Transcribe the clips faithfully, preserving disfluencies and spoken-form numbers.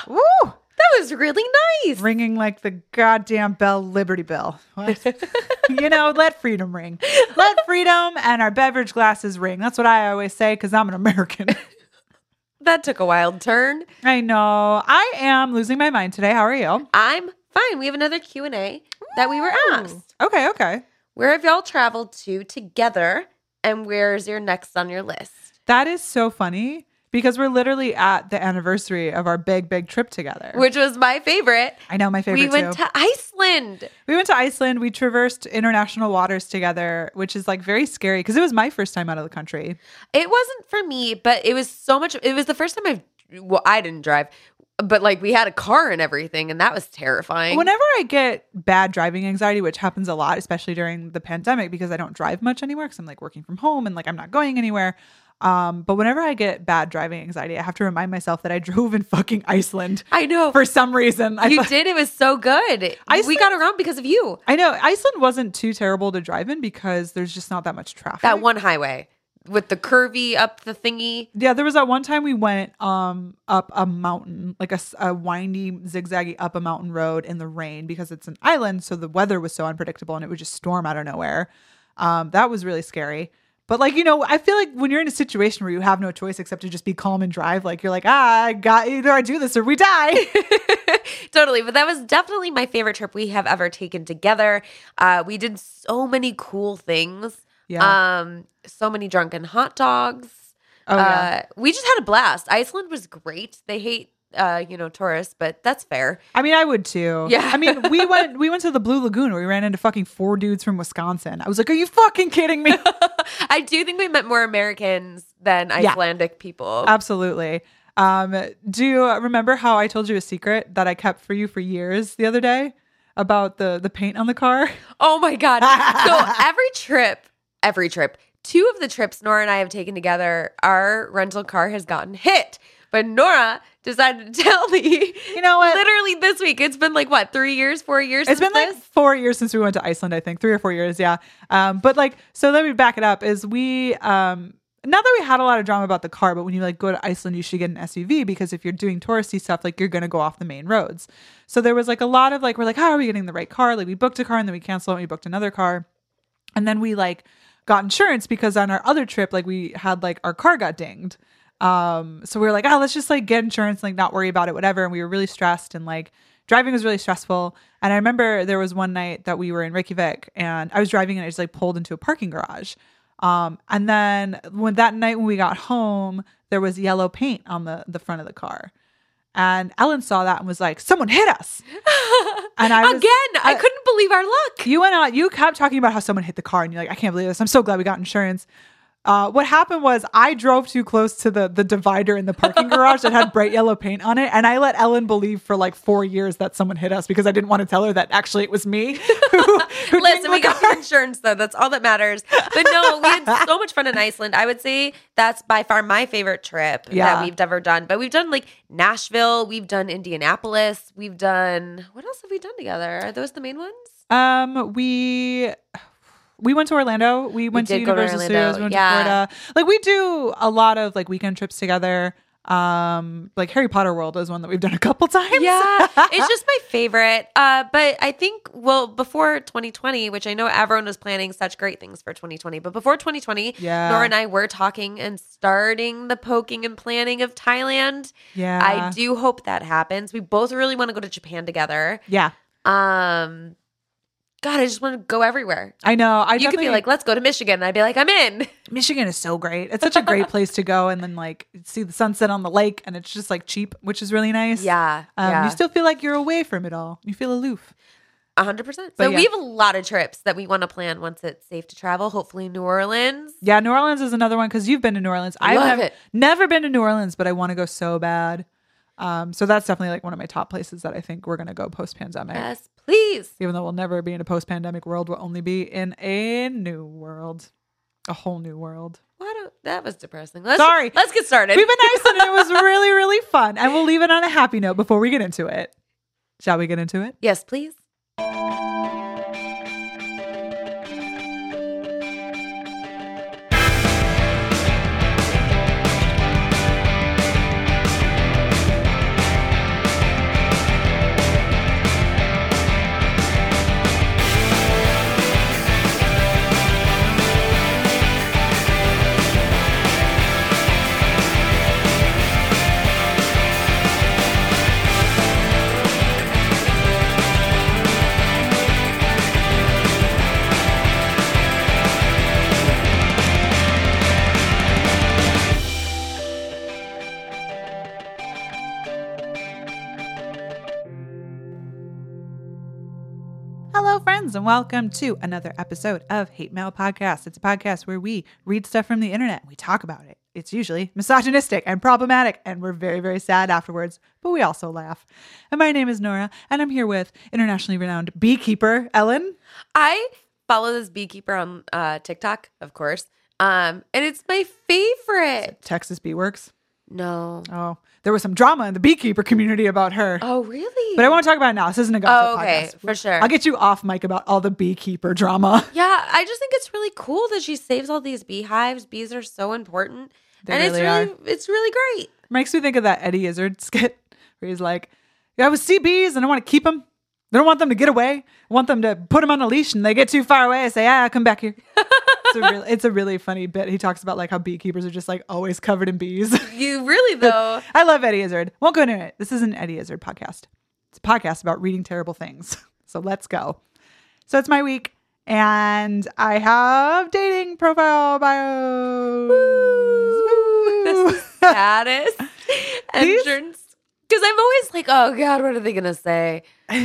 Woo! That was really nice. Ringing like the goddamn bell, Liberty Bell. What? You know, let freedom ring. Let freedom and our beverage glasses ring. That's what I always say because I'm an American. That took a wild turn. I know. I am losing my mind today. How are you? I'm fine. We have another Q and A that we were asked. Okay, okay. Where have y'all traveled to together, and where's your next on your list? That is so funny because we're literally at the anniversary of our big, big trip together. Which was my favorite. I know, my favorite We went too. to Iceland. We went to Iceland. We traversed international waters together, which is like very scary because it was my first time out of the country. It wasn't for me, but it was so much. It was the first time I've, well, I didn't drive, but like we had a car and everything, and that was terrifying. Whenever I get bad driving anxiety, which happens a lot, especially during the pandemic, because I don't drive much anymore because I'm like working from home and like I'm not going anywhere. Um, but whenever I get bad driving anxiety, I have to remind myself that I drove in fucking Iceland. I know. For some reason. I You thought, did. It was so good. Iceland- We got around because of you. I know. Iceland wasn't too terrible to drive in because there's just not that much traffic. That one highway with the curvy up the thingy. Yeah, there was that one time we went um up a mountain, like a, s- a windy, zigzaggy up a mountain road in the rain because it's an island, so the weather was so unpredictable and it would just storm out of nowhere. Um, that was really scary. But like, you know, I feel like when you're in a situation where you have no choice except to just be calm and drive, like you're like, ah, I got either I do this or we die. Totally. But that was definitely my favorite trip we have ever taken together. Uh, we did so many cool things. Yeah. Um, so many drunken hot dogs. Oh, yeah. Uh, we just had a blast. Iceland was great. They hate, uh, you know, tourists, but that's fair. I mean, I would too. Yeah. I mean, we went we went to the Blue Lagoon where we ran into fucking four dudes from Wisconsin. I was like, are you fucking kidding me? I do think we met more Americans than Icelandic people. Absolutely. Um, do you remember how I told you a secret that I kept for you for years the other day about the the paint on the car? Oh my God. So every trip, every trip, two of the trips Nora and I have taken together, our rental car has gotten hit. But Nora decided to tell me, You know what? literally this week. It's been like, what, three years, four years It's since been like this? four years since we went to Iceland, I think. Three or four years, yeah. Um, but like, so let me back it up. Is we, um, not that we had a lot of drama about the car, but when you like go to Iceland, you should get an S U V because if you're doing touristy stuff, like you're going to go off the main roads. So there was like a lot of like, we're like, how are we getting the right car? Like we booked a car and then we canceled and we booked another car. And then we like got insurance because on our other trip, like we had like our car got dinged. Um, so we were like, oh, let's just like get insurance, like not worry about it, whatever. And we were really stressed and like driving was really stressful. And I remember there was one night that we were in Reykjavik and I was driving and I just like pulled into a parking garage. Um, and then when that night when we got home, there was yellow paint on the, the front of the car. And Ellen saw that and was like, someone hit us. And I was, Again, I uh, couldn't believe our luck. You went out, you kept talking about how someone hit the car and you're like, I can't believe this. I'm so glad we got insurance. Uh, what happened was I drove too close to the the divider in the parking garage that had bright yellow paint on it. And I let Ellen believe for like four years that someone hit us because I didn't want to tell her that actually it was me. Who, who Listen, dinged we the got car. the insurance though. That's all that matters. But no, we had so much fun in Iceland. I would say that's by far my favorite trip Yeah. that we've ever done. But we've done like Nashville, we've done Indianapolis, we've done, what else have we done together? Are those the main ones? Um, we we went to Orlando. We went to did go to Universal Orlando, Studios. We went yeah. to Florida. Like we do a lot of like weekend trips together. Um, like Harry Potter World is one that we've done a couple times. Yeah, it's just my favorite. Uh, but I think, well, before twenty twenty, which I know everyone was planning such great things for twenty twenty, but before twenty twenty, Yeah. Nora and I were talking and starting the poking and planning of Thailand. Yeah. I do hope that happens. We both really want to go to Japan together. Yeah. Um, God, I just want to go everywhere. I know. I You could be definitely- like, let's go to Michigan. And I'd be like, I'm in. Michigan is so great. It's such a great place to go and then like see the sunset on the lake and it's just like cheap, which is really nice. Yeah. Um, yeah. You still feel like you're away from it all. You feel aloof. one hundred percent. But So yeah. we have a lot of trips that we want to plan once it's safe to travel. Hopefully New Orleans. Yeah, New Orleans is another one because you've been to New Orleans. I've Love never, it. never been to New Orleans, but I want to go so bad. Um, so that's definitely like one of my top places that I think we're going to go post-pandemic. Yes, please. Even though we'll never be in a post-pandemic world, we'll only be in a new world. A whole new world. Why don't, that was depressing. Let's, Sorry. Let's get started. We've been to Iceland and it was really, really fun. And we'll leave it on a happy note before we get into it. Shall we get into it? Yes, please. Hello, friends, and welcome to another episode of Hate Mail Podcast. It's a podcast where we read stuff from the internet and we talk about it. It's usually misogynistic and problematic, and we're very, very sad afterwards, but we also laugh. And my name is Nora, and I'm here with internationally renowned beekeeper Ellen. I follow this beekeeper on uh, TikTok, of course, um, and it's my favorite. Texas Bee Works. No. Oh, there was some drama in the beekeeper community about her. Oh, really? But I won't talk about it now. This isn't a gossip Oh, okay, podcast. for sure. I'll get you off mic about all the beekeeper drama. Yeah, I just think it's really cool that she saves all these beehives. Bees are so important. They and really it's really are. it's really great. Makes me think of that Eddie Izzard skit where he's like, yeah, I would see bees and I want to keep them. I don't want them to get away. I want them to put them on a leash and they get too far away. I say, ah, come back here. It's a, really, it's a really funny bit. He talks about like how beekeepers are just like always covered in bees. You really, though. I love Eddie Izzard. Won't go into it. This is an Eddie Izzard podcast. It's a podcast about reading terrible things. So let's go. So it's my week and I have dating profile bios. Woo. That's the saddest entrance. Because I'm always like, oh, God, what are they going to say?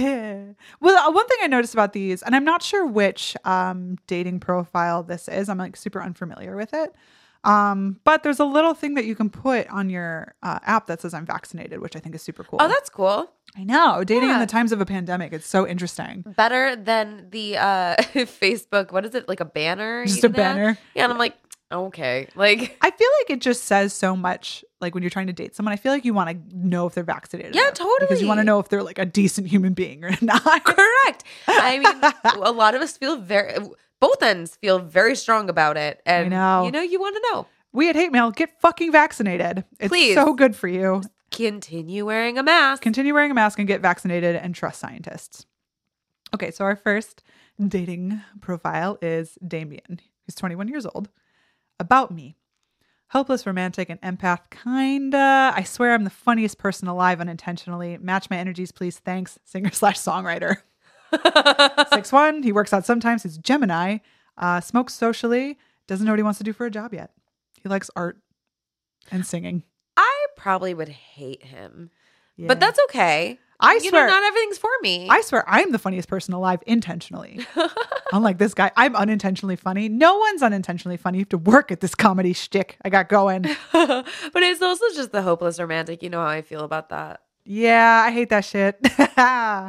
Well, one thing I noticed about these, and I'm not sure which um, dating profile this is. I'm like super unfamiliar with it. Um, but there's a little thing that you can put on your uh, app that says I'm vaccinated, which I think is super cool. Oh, that's cool. I know. Dating Yeah. in the times of a pandemic. It's so interesting. Better than the uh, Facebook, what is it? Like a banner? Just you a can have? banner. Yeah, and I'm like, okay. Like, I feel like it just says so much. Like when you're trying to date someone, I feel like you want to know if they're vaccinated. Yeah, enough, Because you want to totally. know if they're like a decent human being or not. correct. I mean, a lot of us feel very, both ends feel very strong about it. And, know. you know, you want to know. We at Hate Mail, get fucking vaccinated. It's Please. so good for you. Continue wearing a mask. Continue wearing a mask and get vaccinated and trust scientists. Okay, so our first dating profile is Damien. He's twenty-one years old. About me. Hopeless romantic and empath, kinda. I swear I'm the funniest person alive unintentionally. Match my energies, please. Thanks. Singer slash songwriter. six one. He works out sometimes. He's Gemini. Uh, smokes socially. Doesn't know what he wants to do for a job yet. He likes art and singing. I probably would hate him. Yeah. But that's okay. I You swear. know, not everything's for me. I swear I'm the funniest person alive intentionally. Unlike this guy, I'm unintentionally funny. No one's unintentionally funny. You have to work at this comedy shtick I got going. But it's also just the hopeless romantic. You know how I feel about that. Yeah, I hate that shit. Our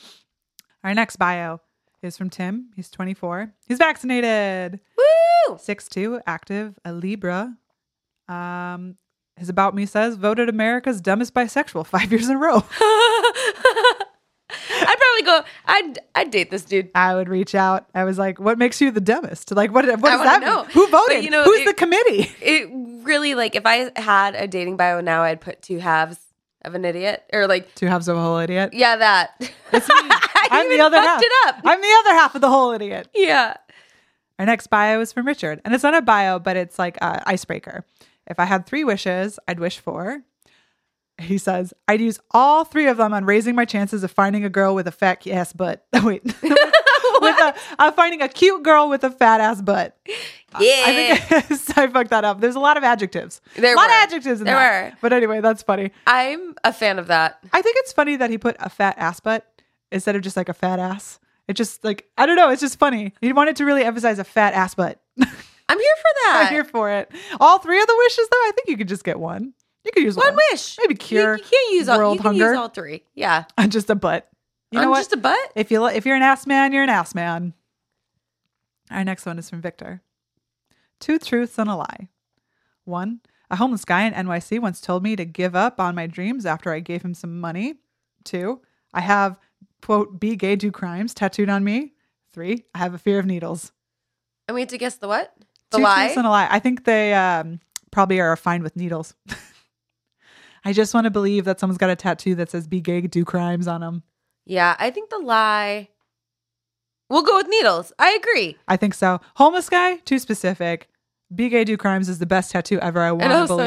next bio is from Tim. He's twenty-four. He's vaccinated. Woo! six two, active, a Libra. Um, his About Me says, voted America's dumbest bisexual five years in a row. I'd probably go, I'd, I'd date this dude. I would reach out. I was like, what makes you the dumbest? Like, what, what does wanna that know. mean? Who voted? But, you know, Who's it- the committee? It really, like, if I had a dating bio now, I'd put two halves of an idiot. Or, like, Two halves of a whole idiot. yeah, that. It's me. I I'm the even other fucked half. it up. I'm the other half of the whole idiot. Yeah. Our next bio is from Richard. And it's not a bio, but it's like an icebreaker. If I had three wishes, I'd wish for... He says, I'd use all three of them on raising my chances of finding a girl with a fat ass butt. Wait. with a, uh, finding a cute girl with a fat ass butt. Yeah. I think I fucked that up. There's a lot of adjectives. There a lot were. of adjectives in There that. were. But anyway, that's funny. I'm a fan of that. I think it's funny that he put a fat ass butt instead of just like a fat ass. It just like, I don't know. It's just funny. He wanted to really emphasize a fat ass butt. I'm here for that. I'm here for it. All three of the wishes, though, I think you could just get one. You could use one. One wish. Maybe You, cure you can't use all, world you can hunger. use all three. Yeah. just a butt. You know I'm what? just a butt. If you if you're an ass man, you're an ass man. Our next one is from Victor. Two truths and a lie. One, a homeless guy in N Y C once told me to give up on my dreams after I gave him some money. Two, I have, quote, be gay, do crimes tattooed on me. Three, I have a fear of needles. And we have to guess the what? The Two lie? truths and a lie. I think they um, probably are fine with needles. I just want to believe that someone's got a tattoo that says be gay, do crimes on them. Yeah, I think the lie. We'll go with needles. I agree. I think so. Homeless guy, too specific. Be gay, do crimes is the best tattoo ever. I want And to also, believe.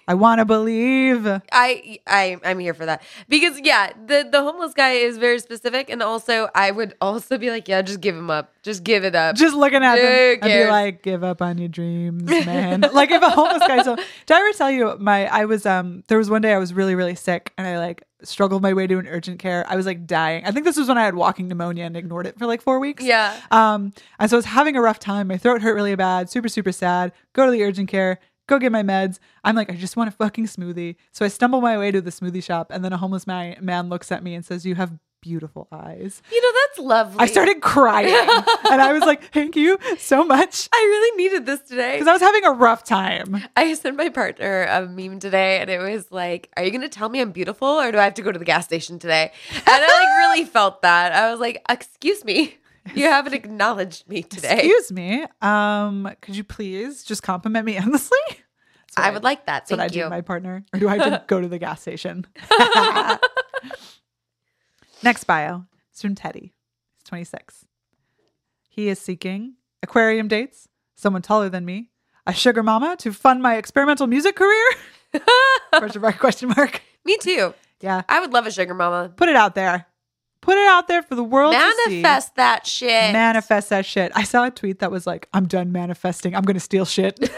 I want to believe. I, I, I'm here for that because yeah, the, the homeless guy is very specific. And also I would also be like, yeah, just give him up. Just give it up. Just looking at Who them and be cares? like, give up on your dreams, man. Like if a homeless guy, so did I ever tell you my, I was, um, there was one day I was really, really sick and I like struggled my way to an urgent care. I was like dying. I think this was when I had walking pneumonia and ignored it for like four weeks. Yeah. Um, and so I was having a rough time. My throat hurt really bad, super, super sad. Go to the urgent care. Go get my meds. I'm like, I just want a fucking smoothie. So I stumble my way to the smoothie shop and then a homeless man, man looks at me and says, you have beautiful eyes. You know, that's lovely. I started crying and I was like, thank you so much. I really needed this today. Because I was having a rough time. I sent my partner a meme today and it was like, are you going to tell me I'm beautiful or do I have to go to the gas station today? And I like really felt that. I was like, excuse me. You haven't acknowledged me today. Excuse me. Um, could you please just compliment me endlessly? That's what I would like that. That's what Thank I do you. with my partner. Or do I have to go to the gas station? Next bio. It's from Teddy. He's twenty-six. He is seeking aquarium dates, someone taller than me, a sugar mama to fund my experimental music career. question mark, question mark. Me too. Yeah. I would love a sugar mama. Put it out there. Put it out there for the world to see. Manifest that shit. Manifest that shit. I saw a tweet that was like, I'm done manifesting. I'm going to steal shit. That's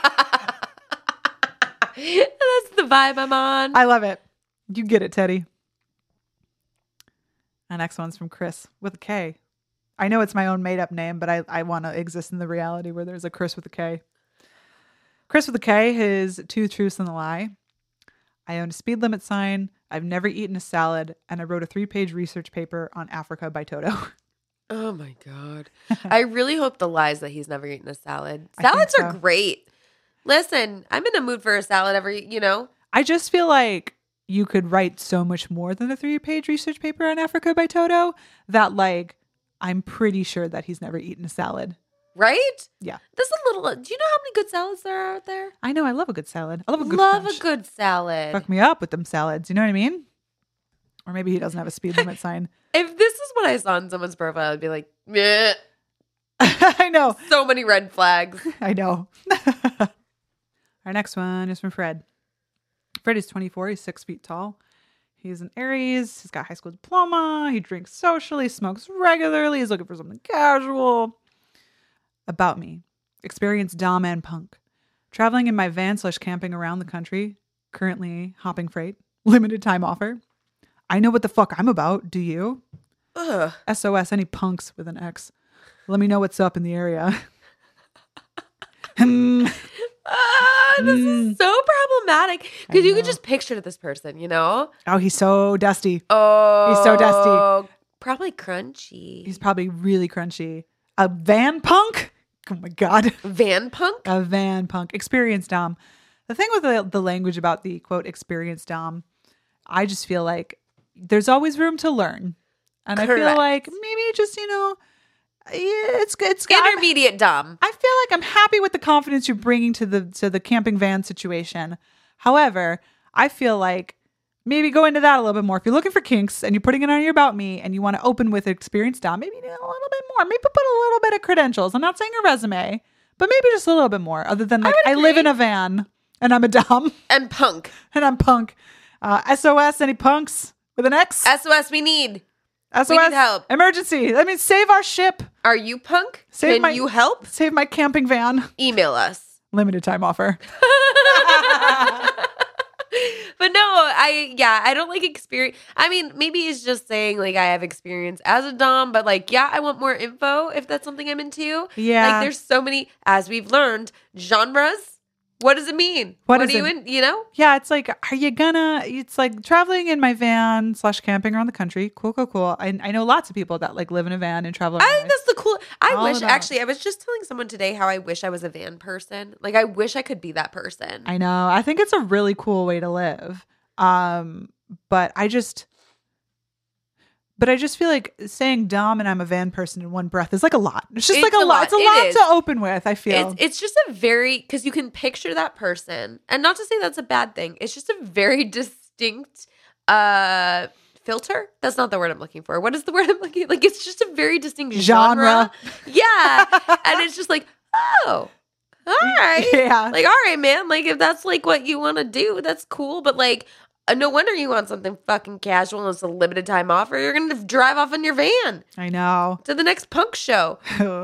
the vibe I'm on. I love it. You get it, Teddy. The next one's from Chris with a K. I know it's my own made up name, but I, I want to exist in the reality where there's a Chris with a K. Chris with a K, his two truths and a lie. I own a speed limit sign. I've never eaten a salad. And I wrote a three page research paper on Africa by Toto. Oh my God. I really hope the lies that he's never eaten a salad. I think Salads so. are great. Listen, I'm in a mood for a salad every, you know. I just feel like you could write so much more than a three page research paper on Africa by Toto that like, I'm pretty sure that he's never eaten a salad. Right? Yeah. This is a little, do you know how many good salads there are out there? I know. I love a good salad. I love a good Love French. a good salad. Fuck me up with them salads. You know what I mean? Or maybe he doesn't have a speed limit sign. If this is what I saw in someone's profile, I'd be like, meh. I know. So many red flags. I know. Our next one is from Fred. Fred is twenty-four. He's six feet tall. He's an Aries. He's got a high school diploma. He drinks socially, smokes regularly. He's looking for something casual. About me. Experienced dom and punk. Traveling in my van slash camping around the country. Currently hopping freight. Limited time offer. I know what the fuck I'm about. Do you? Ugh. S O S, any punks with an X. Let me know what's up in the area. Hmm. Ah, this Mm. is so problematic because I you could know. just picture this person, you know? Oh, he's so dusty. Oh, He's so dusty. Probably crunchy. He's probably really crunchy. A van punk? Oh my God. Van punk? A van punk. Experienced dom. The thing with the, the language about the quote experienced dom, I just feel like there's always room to learn. And I feel Correct. like maybe just, you know, yeah, it's it's got Intermediate dom. I feel like I'm happy with the confidence you're bringing to the to the camping van situation. However, I feel like maybe go into that a little bit more. If you're looking for kinks and you're putting it on your About Me and you want to open with experienced dom, maybe do a little bit more. Maybe put a little bit of credentials. I'm not saying a resume, but maybe just a little bit more. Other than like I, would live in agree. a van and I'm a dom And punk. and I'm punk. Uh, S O S, any punks with an X? S O S, we need. S O we S, need help. emergency. That means save our ship. Are you punk? Save Can my- you help? Save my camping van. Email us. Limited time offer. But no, I, yeah, I don't like experience. I mean, maybe he's just saying like I have experience as a dom, but like, yeah, I want more info if that's something I'm into. Yeah. Like there's so many, as we've learned, genres. What does it mean? What What, is are you it? in, you know? Yeah, it's like, are you gonna, it's like traveling in my van slash camping around the country. Cool, cool, cool. I, I know lots of people that like live in a van and travel around. I think that's the cool. I All wish, about- actually, I was just telling someone today how I wish I was a van person. Like, I wish I could be that person. I know. I think it's a really cool way to live. Um, but I just, but I just feel like saying dom and I'm a van person in one breath is like a lot. It's just It's like a, a lot. lot. It's a It lot is. to open with, I feel. It's it's just a very, because you can picture that person, and not to say that's a bad thing. It's just a very distinct uh filter. That's not the word I'm looking for. What is the word I'm looking? Like it's just a very distinct genre. Genre. Yeah, and it's just like, oh, all right. Yeah. Like, all right, man. Like, if that's like what you want to do, that's cool. But like, uh, no wonder you want something fucking casual and it's a limited time offer. You're going to drive off in your van I know. to the next punk show.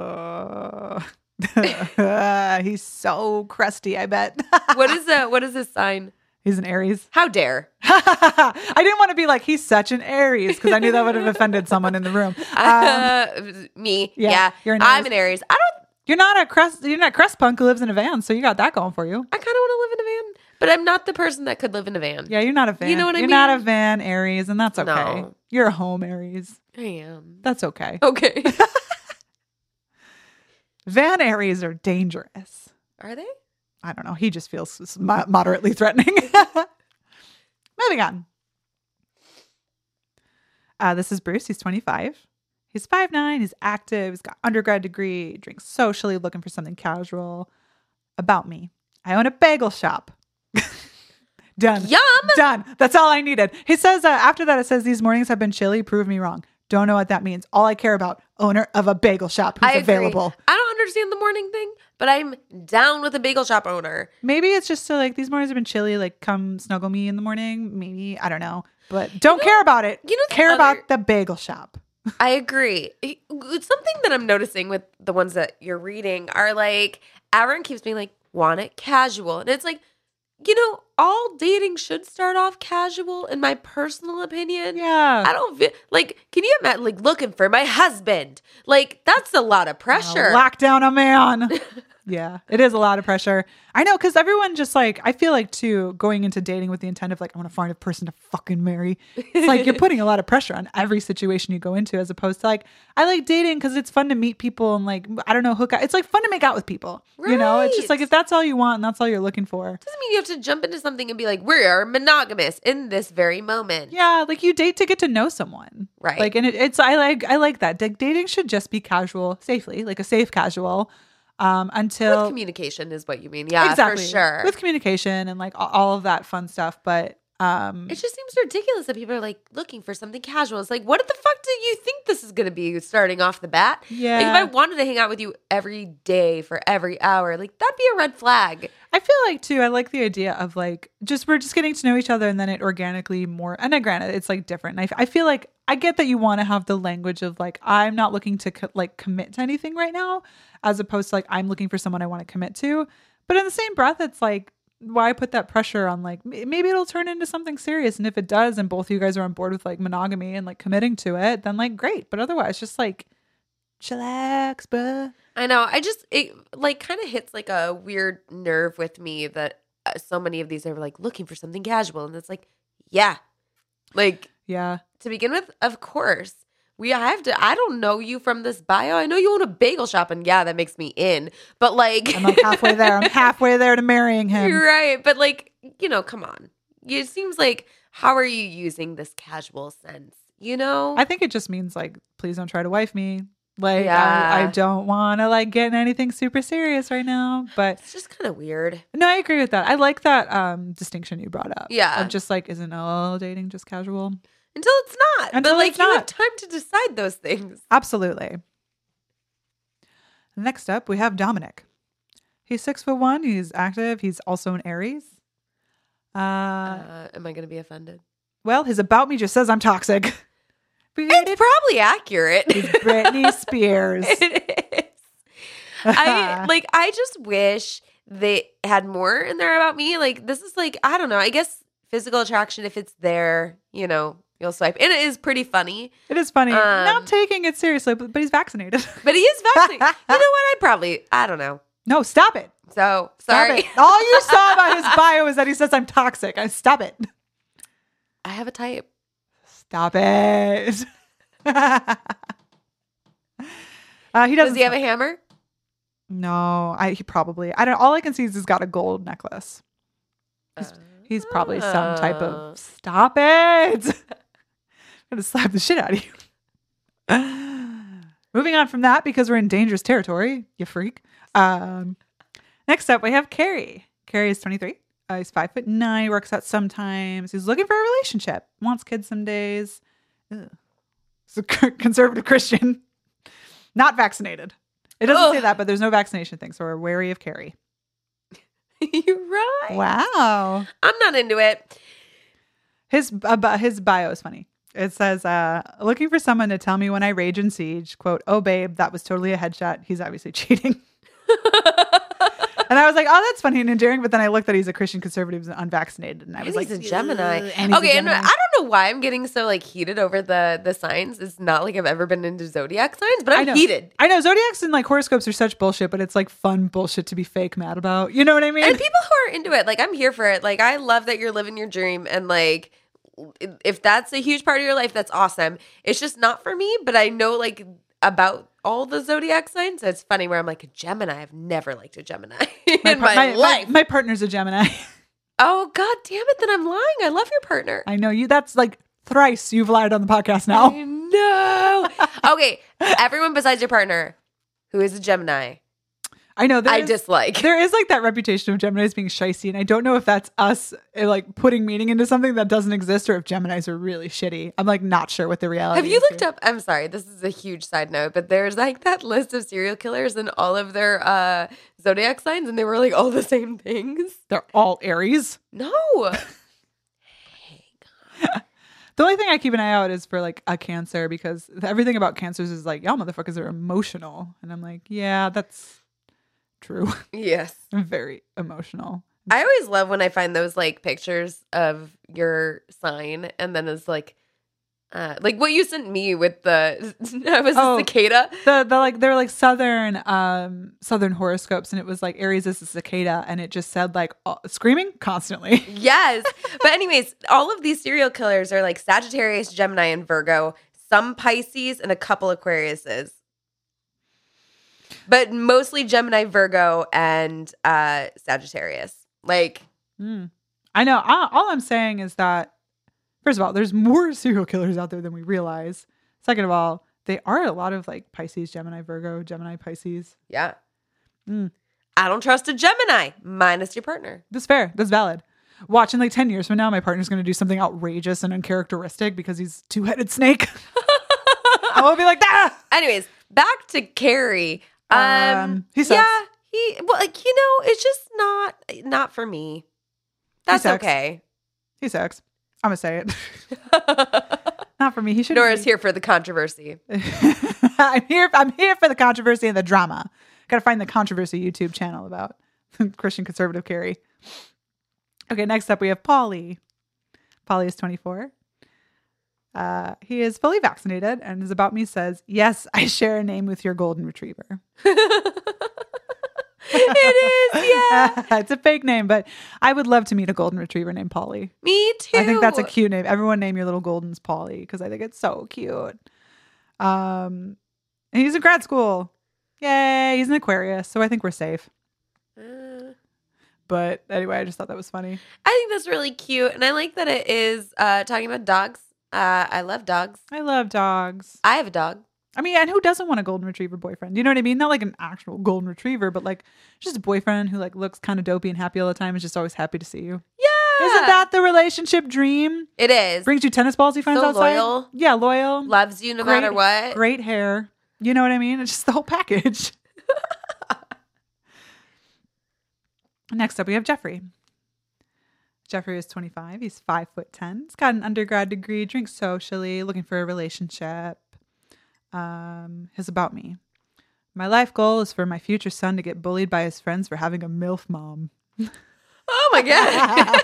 He's so crusty, I bet. What is that? What is this sign? He's an Aries. How dare? I didn't want to be like, he's such an Aries, because I knew that would have offended someone in the room. Um, Uh, me. yeah, Yeah. you're an I'm Aries. an Aries. I don't, you're not a crust. You're not a crust punk who lives in a van, so you got that going for you. I kind of want to live in a van, but I'm not the person that could live in a van. Yeah, you're not a van. You know what I You're not a mean? van Aries, and that's okay. No. You're a home Aries. I am. That's okay. Okay. Van Aries are dangerous. Are they? I don't know. He just feels s- mo- moderately threatening. Moving on. Uh, this is Bruce. He's twenty-five. He's five nine. He's active. He's got undergrad degree. Drinks socially, looking for something casual. About me. I own a bagel shop. Done. Yum. Done. That's all I needed. He says, uh, after that, it says, these mornings have been chilly. Prove me wrong. Don't know what that means. All I care about, owner of a bagel shop who's I agree. available. I don't understand the morning thing, but I'm down with a bagel shop owner. Maybe it's just so like these mornings have been chilly. Like come snuggle me in the morning. Maybe I don't know, but don't know- care about it. you know the care other- about the bagel shop. I agree. It's something that I'm noticing with the ones that you're reading are like, Aaron keeps being like, want it casual. And it's like, you know, all dating should start off casual, in my personal opinion. Yeah, I don't feel like, can you imagine like looking for my husband? Like, that's a lot of pressure. lock down a man. Yeah, it is a lot of pressure. I know, because everyone just like, I feel like too, going into dating with the intent of like, I want to find a person to fucking marry. It's like you're putting a lot of pressure on every situation you go into, as opposed to like, I like dating because it's fun to meet people and like, I don't know, hook out. It's like fun to make out with people. You know, it's just Right. like, if that's all you want and that's all you're looking for. Doesn't mean you have to jump into something and be like, we are monogamous in this very moment. Yeah, like you date to get to know someone. Right. Like, and it, it's, I like, I like that. Like, dating should just be casual, safely, like a safe casual. Um, until With communication is what you mean. Yeah, exactly for sure. with communication and like all, all of that fun stuff. But um, It just seems ridiculous that people are like looking for something casual. It's like, what the fuck do you think this is going to be starting off the bat? yeah, Like, if I wanted to hang out with you every day for every hour, like that'd be a red flag. I feel like too, I like the idea of like, just, we're just getting to know each other and then it organically more, and then granted, it's like different. And I, I feel like I get that you want to have the language of like, I'm not looking to co- like commit to anything right now, as opposed to like, I'm looking for someone I want to commit to. But in the same breath, it's like, why put that pressure on like, m- maybe it'll turn into something serious. And if it does, and both of you guys are on board with like monogamy and like committing to it, then like, great. But otherwise, just like, chillax, bruh. I know. I just, it like kind of hits like a weird nerve with me that uh, so many of these are like looking for something casual. And it's like, yeah, like Yeah. to begin with, of course. We have to, I don't know you from this bio. I know you own a bagel shop, and yeah, that makes me in. But like, I'm like halfway there. I'm halfway there to marrying him. you're right. But like, you know, come on. It seems like, how are you using this casual sense? You know? I think it just means like, please don't try to wife me. Like, Yeah. I, I don't want to like get in anything super serious right now. But It's just kind of weird. no, I agree with that. I like that um distinction you brought up. Yeah. Of just like, isn't all dating just casual? Until it's not. Until but like, it's you have not. time to decide those things. Absolutely. Next up, we have Dominic. He's six foot one. He's active. He's also an Aries. Uh, Uh, am I going to be offended? well, his about me just says I'm toxic. It's probably accurate. He's Britney Spears. It is. I like I just wish they had more in there about me. Like, this is like, I don't know. I guess physical attraction, if it's there, you know, you'll swipe. And it is pretty funny. It is funny. Um, Not taking it seriously, but, but he's vaccinated. But he is vaccinated. You know what? I probably I don't know. No, stop it. So Stop sorry. it. All you saw about his bio is that he says I'm toxic. I stop it. I have a type. Stop it. uh, he doesn't. Does he have a hammer? No, I he probably. I don't. All I can see is he's got a gold necklace. He's, he's probably some type Oh. of. Stop it. I'm gonna slap the shit out of you. Moving on from that, because we're in dangerous territory, you freak. Um, next up, we have Carrie. Carrie is twenty-three. Uh, he's five foot nine. Works out sometimes. He's looking for a relationship. Wants kids some days. Ugh. He's a conservative Christian. Not vaccinated. It doesn't Ugh. say that, but there's no vaccination thing, so we're wary of Carrie. You're right. Wow. I'm not into it. His uh, his bio is funny. It says, uh, looking for someone to tell me when I rage in Siege, quote, oh, babe, that was totally a headshot. He's obviously cheating. And I was like, oh, that's funny and endearing. But then I looked that he's a Christian conservative and unvaccinated. And I was and like, he's a Gemini. And he's okay, a Gemini. and I don't know why I'm getting so like heated over the the signs. It's not like I've ever been into zodiac signs, but I I'm know. heated. I know zodiacs and like horoscopes are such bullshit, but it's like fun bullshit to be fake mad about. You know what I mean? And people who are into it, like I'm here for it. Like I love that you're living your dream, and like if that's a huge part of your life, that's awesome. It's just not for me, but I know like about all the zodiac signs. So it's funny where I'm like a Gemini. I've never liked a Gemini in my, my, my life. My, my partner's a Gemini. Oh God damn it! Then I'm lying. I love your partner. I know you. That's like thrice you've lied on the podcast now. I know. Okay, everyone besides your partner who is a Gemini, I know. There I is, dislike. There is like that reputation of Geminis being shicey, and I don't know if that's us uh, like putting meaning into something that doesn't exist, or if Geminis are really shitty. I'm like not sure what the reality. Have you is looked here. up? I'm sorry, this is a huge side note, but there's like that list of serial killers and all of their uh, zodiac signs, and they were like all the same things. They're all Aries. No. The only thing I keep an eye out is for like a Cancer, because everything about Cancers is like, y'all motherfuckers are emotional, and I'm like, yeah, that's true. Yes. I'm very emotional. I always love when I find those like pictures of your sign, and then it's like, uh, like what you sent me with the I was Oh. a cicada. The the like they're like southern um southern horoscopes, and it was like Aries is a cicada, and it just said like uh, screaming constantly. Yes. But anyways, all of these serial killers are like Sagittarius, Gemini, and Virgo, some Pisces, and a couple Aquariuses. But mostly Gemini, Virgo, and uh, Sagittarius. Like, Mm. I know. All, all I'm saying is that, first of all, there's more serial killers out there than we realize. Second of all, they are a lot of like Pisces, Gemini, Virgo, Gemini, Pisces. yeah. Mm. I don't trust a Gemini, minus your partner. That's fair. That's valid. Watch in like ten years from now, my partner's going to do something outrageous and uncharacteristic because he's two-headed snake. I will be like, ah! Anyways, back to Carrie. Um, Um, he sucks. Yeah, he well, like you know, it's just not not for me. That's sucks. okay. He sucks. I'm going to say it. Not for me. He should Nora's here for the controversy. I'm here. I'm here for the controversy and the drama. Got to find the controversy YouTube channel about Christian conservative Carrie. Okay, next up we have Polly. Polly is twenty-four. Uh, he is fully vaccinated, and his about me says, "Yes, I share a name with your golden retriever." It is, yeah. It's a fake name, but I would love to meet a golden retriever named Polly. Me too. I think that's a cute name. Everyone name your little goldens Polly because I think it's so cute. Um, and he's in grad school. Yay! He's an Aquarius, so I think we're safe. Uh, But anyway, I just thought that was funny. I think that's really cute, and I like that it is uh, talking about dogs. Uh, I love dogs. I love dogs. I have a dog. I mean, and who doesn't want a golden retriever boyfriend? You know what I mean? Not like an actual golden retriever, but like just a boyfriend who like looks kind of dopey and happy all the time. Is just always happy to see you. Yeah, Isn't that the relationship dream? it is? Brings you tennis balls he finds So outside. loyal. Yeah, loyal. Loves you no Great- matter what. Great hair. You know what I mean? It's just the whole package. Next up, we have Jeffrey. Jeffrey is twenty-five. He's five foot ten. He's got an undergrad degree, drinks socially, looking for a relationship. Um, his about me. My life goal is for my future son to get bullied by his friends for having a MILF mom. Oh my god!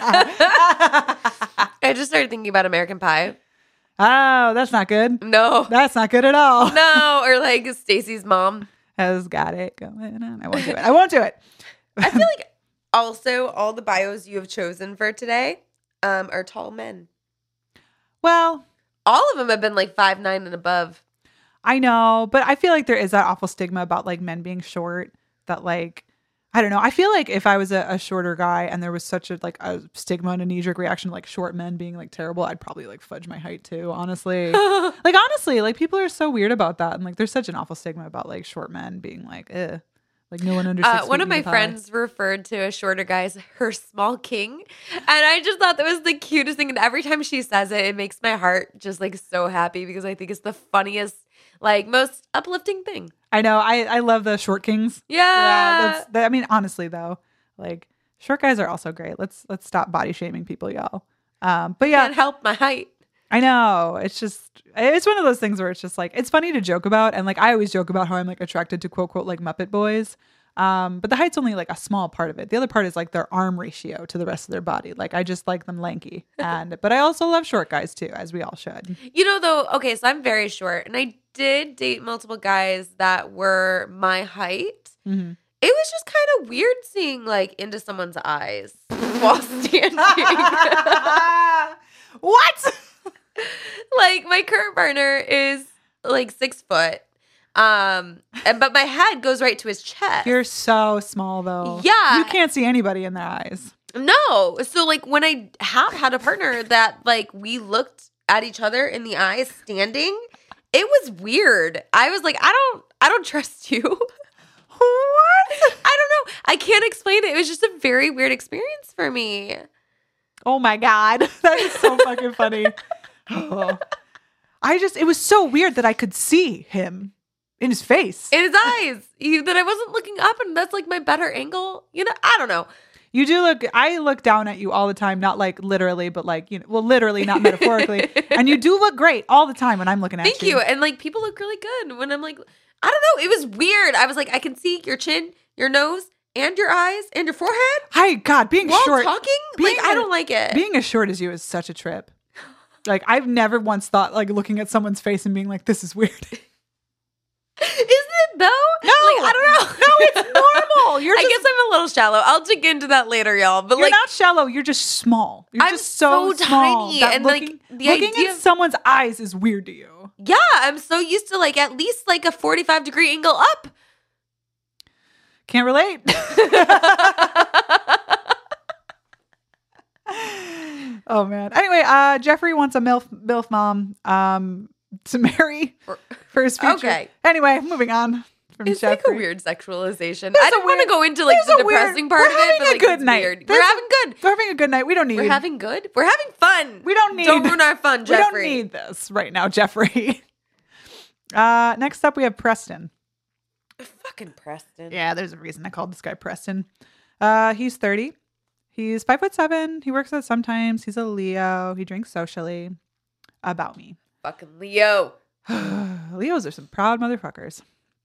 I just started thinking about American Pie. Oh, that's not good. No, That's not good at all. no, or like Stacy's mom. Has got it going on. I won't do it. I won't do it. I feel like also all the bios you have chosen for today um, are tall men. Well, All of them have been like five nine and above. I know, but I feel like there is that awful stigma about like men being short that like, I don't know. I feel like if I was a, a shorter guy and there was such a like a stigma and a knee jerk reaction to like short men being like terrible, I'd probably like fudge my height too, honestly. Like honestly, like people are so weird about that. And like there's such an awful stigma about like short men being like, eh. Like no one under six Uh, one feet of my means high. friends referred to a shorter guy as her small king. And I just thought that was the cutest thing. And every time she says it, it makes my heart just like so happy because I think it's the funniest, like most uplifting thing. I know. I, I love the short kings. Yeah. that's that, I mean, honestly though, like Short guys are also great. Let's let's stop body shaming people, y'all. Um, but yeah, Can't help my height. I know. It's just, it's one of those things where it's just like, it's funny to joke about. And like, I always joke about how I'm like attracted to quote, quote, like Muppet boys. Um, but the height's only like a small part of it. The other part is like their arm ratio to the rest of their body. Like, I just like them lanky. And, but I also love short guys too, as we all should. You know, though, okay, so I'm very short, and I did date multiple guys that were my height. Mm-hmm. It was just kind of weird seeing like into someone's eyes while standing. What? Like my current partner is like six foot, um, and but my head goes right to his chest. You're so small though. Yeah. You can't see anybody in their eyes. No, so like when I have had a partner that like we looked at each other in the eyes standing, it was weird. I was like, I don't, I don't trust you. What? I don't know. I can't explain it. It was just a very weird experience for me. Oh my God. That is so fucking funny. Oh. I just, it was so weird that I could see him in his face. In his eyes. He, that I wasn't looking up, and that's like my better angle. You know, I don't know. You do look, I look down at you all the time, not like literally, but like, you know, well, literally, not metaphorically. And you do look great all the time when I'm looking at Thank you. you. And like people look really good when I'm like, I don't know. It was weird. I was like, I can see your chin, your nose, and your eyes, and your forehead. Hi, God, being While short. talking? being Like, I a- don't like it. Being as short as you is such a trip. Like, I've never once thought, like, looking at someone's face and being like, this is weird. Isn't it though? No. Like, I don't know. No, it's normal. You're I just, guess I'm a little shallow. I'll dig into that later, y'all. But you're like, not shallow. You're just small. You're I'm just so, so small tiny, that and, like, looking, the looking idea in of- someone's eyes is weird to you. yeah, I'm so used to like at least like a forty-five degree angle up. Can't relate. Oh man. Anyway, uh, Jeffrey wants a MILF MILF mom um to marry for his future. Okay. Anyway, moving on from It's Jeffrey. like a weird sexualization. There's I a don't want to weird- go into like there's the a weird- depressing part we're of it, having but a like good it's night. weird. There's We're a- having good. We're having a good night. We don't need. We're having good. We're having fun. We don't need. Don't ruin our fun, We Jeffrey. don't need this right now, Jeffrey. Uh, next up, we have Preston. Fucking Preston. Yeah, there's a reason I called this guy Preston. Uh, he's thirty. He's five foot seven. He works out sometimes. He's a Leo. He drinks socially. About me. Fucking Leo. Leos are some proud motherfuckers.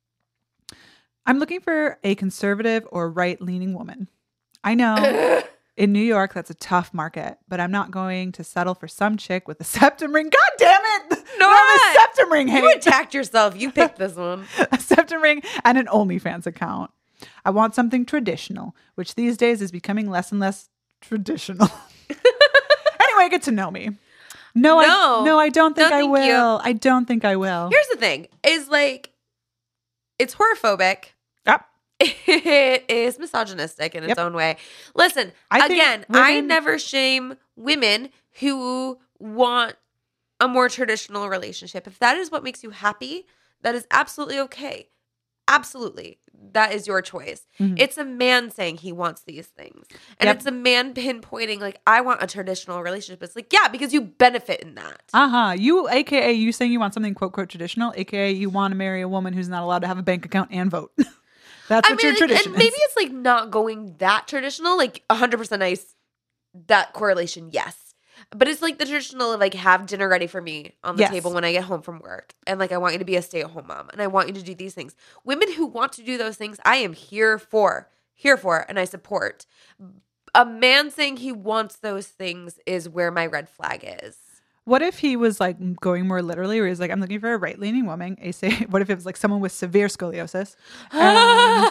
I'm looking for a conservative or right-leaning woman. I know in New York that's a tough market, but I'm not going to settle for some chick with a septum ring. God damn it! No, I have I'm a septum ring. You Hey, attacked yourself. You picked this one. a septum ring and an OnlyFans account. I want something traditional, which these days is becoming less and less traditional. Anyway, get to know me. No, I No. no, I don't think No, I thank will. you. I don't think I will. Here's the thing: is like, it's horrorphobic. Yep. It is misogynistic in its Yep. own way. Listen, I think again, I women- never shame women who want a more traditional relationship. If that is what makes you happy, that is absolutely okay. Absolutely. That is your choice. Mhm. It's a man saying he wants these things. And Yep. it's a man pinpointing, like, I want a traditional relationship. It's like, yeah, because you benefit in that. Uh-huh. You, A K A you saying you want something quote, quote, traditional, A K A you want to marry a woman who's not allowed to have a bank account and vote. That's what your like, tradition and maybe is. it's like not going that traditional, like one hundred percent nice, that correlation, yes. But it's like the traditional of like have dinner ready for me on the Yes. table when I get home from work. And like I want you to be a stay-at-home mom and I want you to do these things. Women who want to do those things, I am here for. Here for and I support. A man saying he wants those things is where my red flag is. What if he was like going more literally, where he's like, I'm looking for a right-leaning woman. A say, what if it was like someone with severe scoliosis? And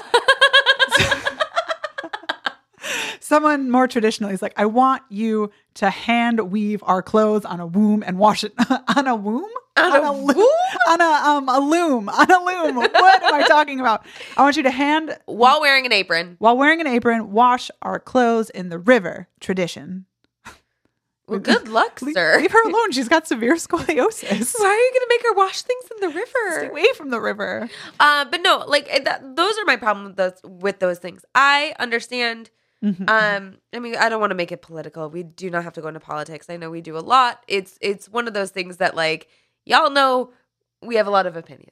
someone more traditional. He's like, I want you to hand weave our clothes on a loom and wash it on a loom? On a loom? loom? On a um a loom. On a loom. What am I talking about? I want you to hand While wearing an apron. while wearing an apron, wash our clothes in the river. Tradition. Well, good luck, Leave, sir. leave her alone. She's got severe scoliosis. Why are you going to make her wash things in the Stay river? away from the river. Uh, but no, like it- that, those are my problem with those, with those things. I understand. Mhm. Um, I mean, I don't want to make it political. We do not have to go into politics. I know we do a lot. It's it's one of those things that like y'all know we have a lot of opinions.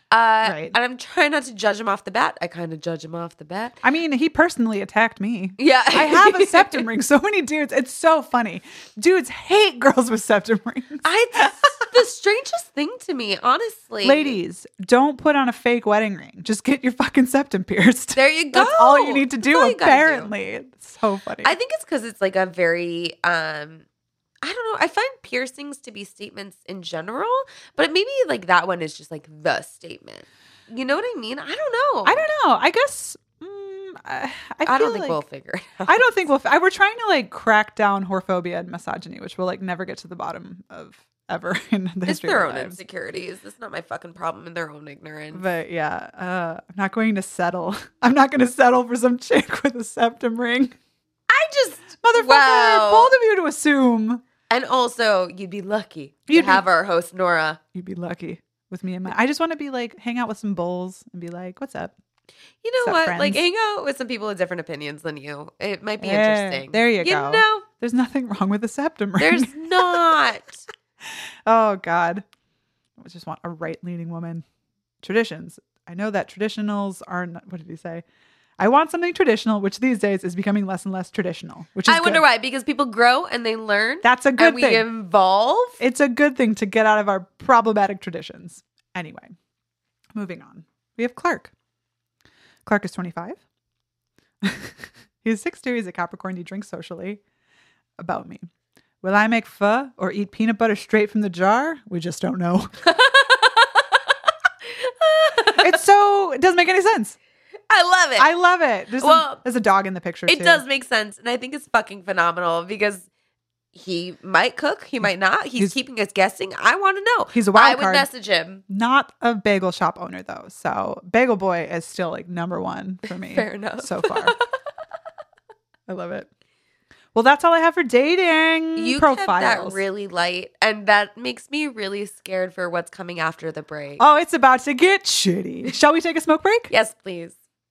Uh, Right. And I'm trying not to judge him off the bat. I kind of judge him off the bat. I mean, he personally attacked me. Yeah. I have a septum ring. So many dudes. It's so funny. Dudes hate girls with septum rings. I, it's the strangest thing to me, honestly. Ladies, don't put on a fake wedding ring. Just get your fucking septum pierced. There you go. That's all you need to That's do, all you gotta do. apparently. It's so funny. I think it's because it's like a very, um, I don't know. I find piercings to be statements in general, but maybe like that one is just like the statement. You know what I mean? I don't know. I don't know. I guess mm, I, I, I don't feel think like, we'll figure it out. I don't think we'll. I, we're trying to like crack down whorephobia and misogyny, which we'll like never get to the bottom of ever in the It's history their of own our lives. insecurities. It's not my fucking problem and their own ignorance. But yeah, uh, I'm not going to settle. I'm not going to settle for some chick with a septum ring. I just, Motherfucker, wow. bold of you to assume. And also, you'd be lucky You'd to be- have our host, Nora. You'd be lucky with me and my. I just want to be like, hang out with some bulls and be like, what's up? You know What's up, what? Like, friends? hang out with some people with different opinions than you. It might be Yeah, interesting. there you You go. know, There's nothing wrong with a septum ring. there's not. Oh, God. I just want a right-leaning woman. Traditions. I know that traditionals are not, what did he say? I want something traditional, which these days is becoming less and less traditional, which is I wonder good. why. Because people grow and they learn. That's a good and we thing. evolve. It's a good thing to get out of our problematic traditions. Anyway, moving on. We have Clark. Clark is twenty-five. He's six two. He's a Capricorn. He drinks socially. About me. Will I make pho or eat peanut butter straight from the jar? We just don't know. It's so, it doesn't make any sense. I love it. I love it. There's, Well, some, there's a dog in the picture it too. does make sense. And I think it's fucking phenomenal because he might cook. He might not. He's, He's- keeping us guessing. I want to know. He's a wild I would card. message him. Not a bagel shop owner though. So Bagel Boy is still like number one for me. Fair enough. So far. I love it. Well, that's all I have for dating You profiles. kept that really light. And that makes me really scared for what's coming after the break. Oh, it's about to get shitty. Shall we take a smoke break? Yes, please.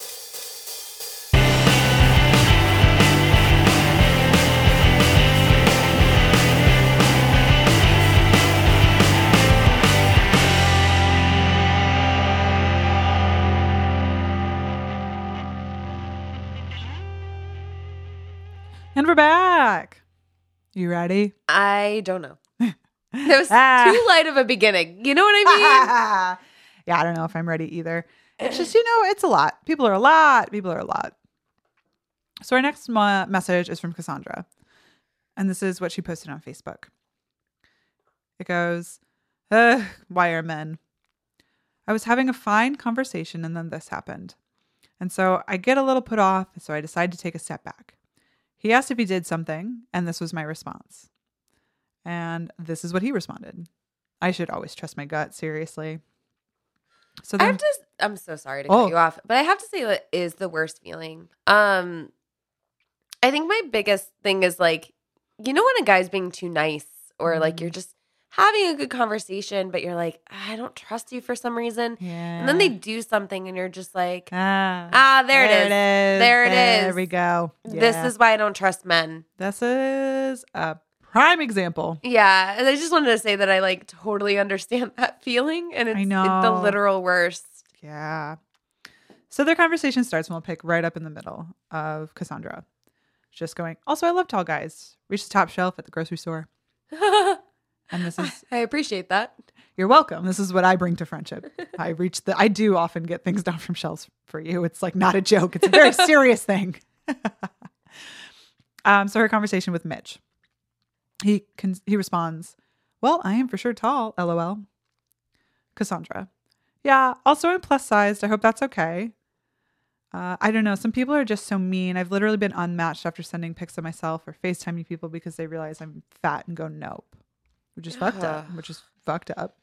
And we're back. You ready? I don't know. That was Ah. too light of a beginning. You know what I Yeah, I don't know if I'm ready either. It's just, you know, it's a lot. People are a lot. People are a lot. So our next mo- message is from Cassandra. And this is what she posted on Facebook. It goes, Ugh, why are men? I was having a fine conversation and then this happened. And so I get a little put off, so I decide to take a step back. He asked if he did something, and this was my response. And this is what he responded. I should always trust my gut, seriously. So mean? I then, have to. I'm so sorry to Oh. cut you off, but I have to say that is the worst feeling. Um, I think my biggest thing is like, you know, when a guy's being too nice, or like Mm. you're just having a good conversation, but you're like, I don't trust you for some reason, yeah. and then they do something, and you're just like, ah, ah, there, it is. is. There it There is. we go. This Yeah. is why I don't trust men. This is a prime example. Yeah, and I just wanted to say that I like totally understand that feeling, and it's, I it's know. the literal worst. Yeah. So their conversation starts, and we'll pick right up in the middle of Cassandra. Just going, also, I love tall guys. Reach the top shelf at the grocery store. And this is, I appreciate that. you're welcome. This is what I bring to friendship. I reach the, I do often get things down from shelves for you. It's like not a joke. It's a very serious thing. um, so her conversation with Mitch, he can, he responds, well, I am for sure tall, LOL. Cassandra, yeah, also I'm plus sized. I hope that's okay. Uh, I don't know. Some people are just so mean. I've literally been unmatched after sending pics of myself or FaceTiming people because they realize I'm fat and go nope. Which is fucked up. Which is fucked up.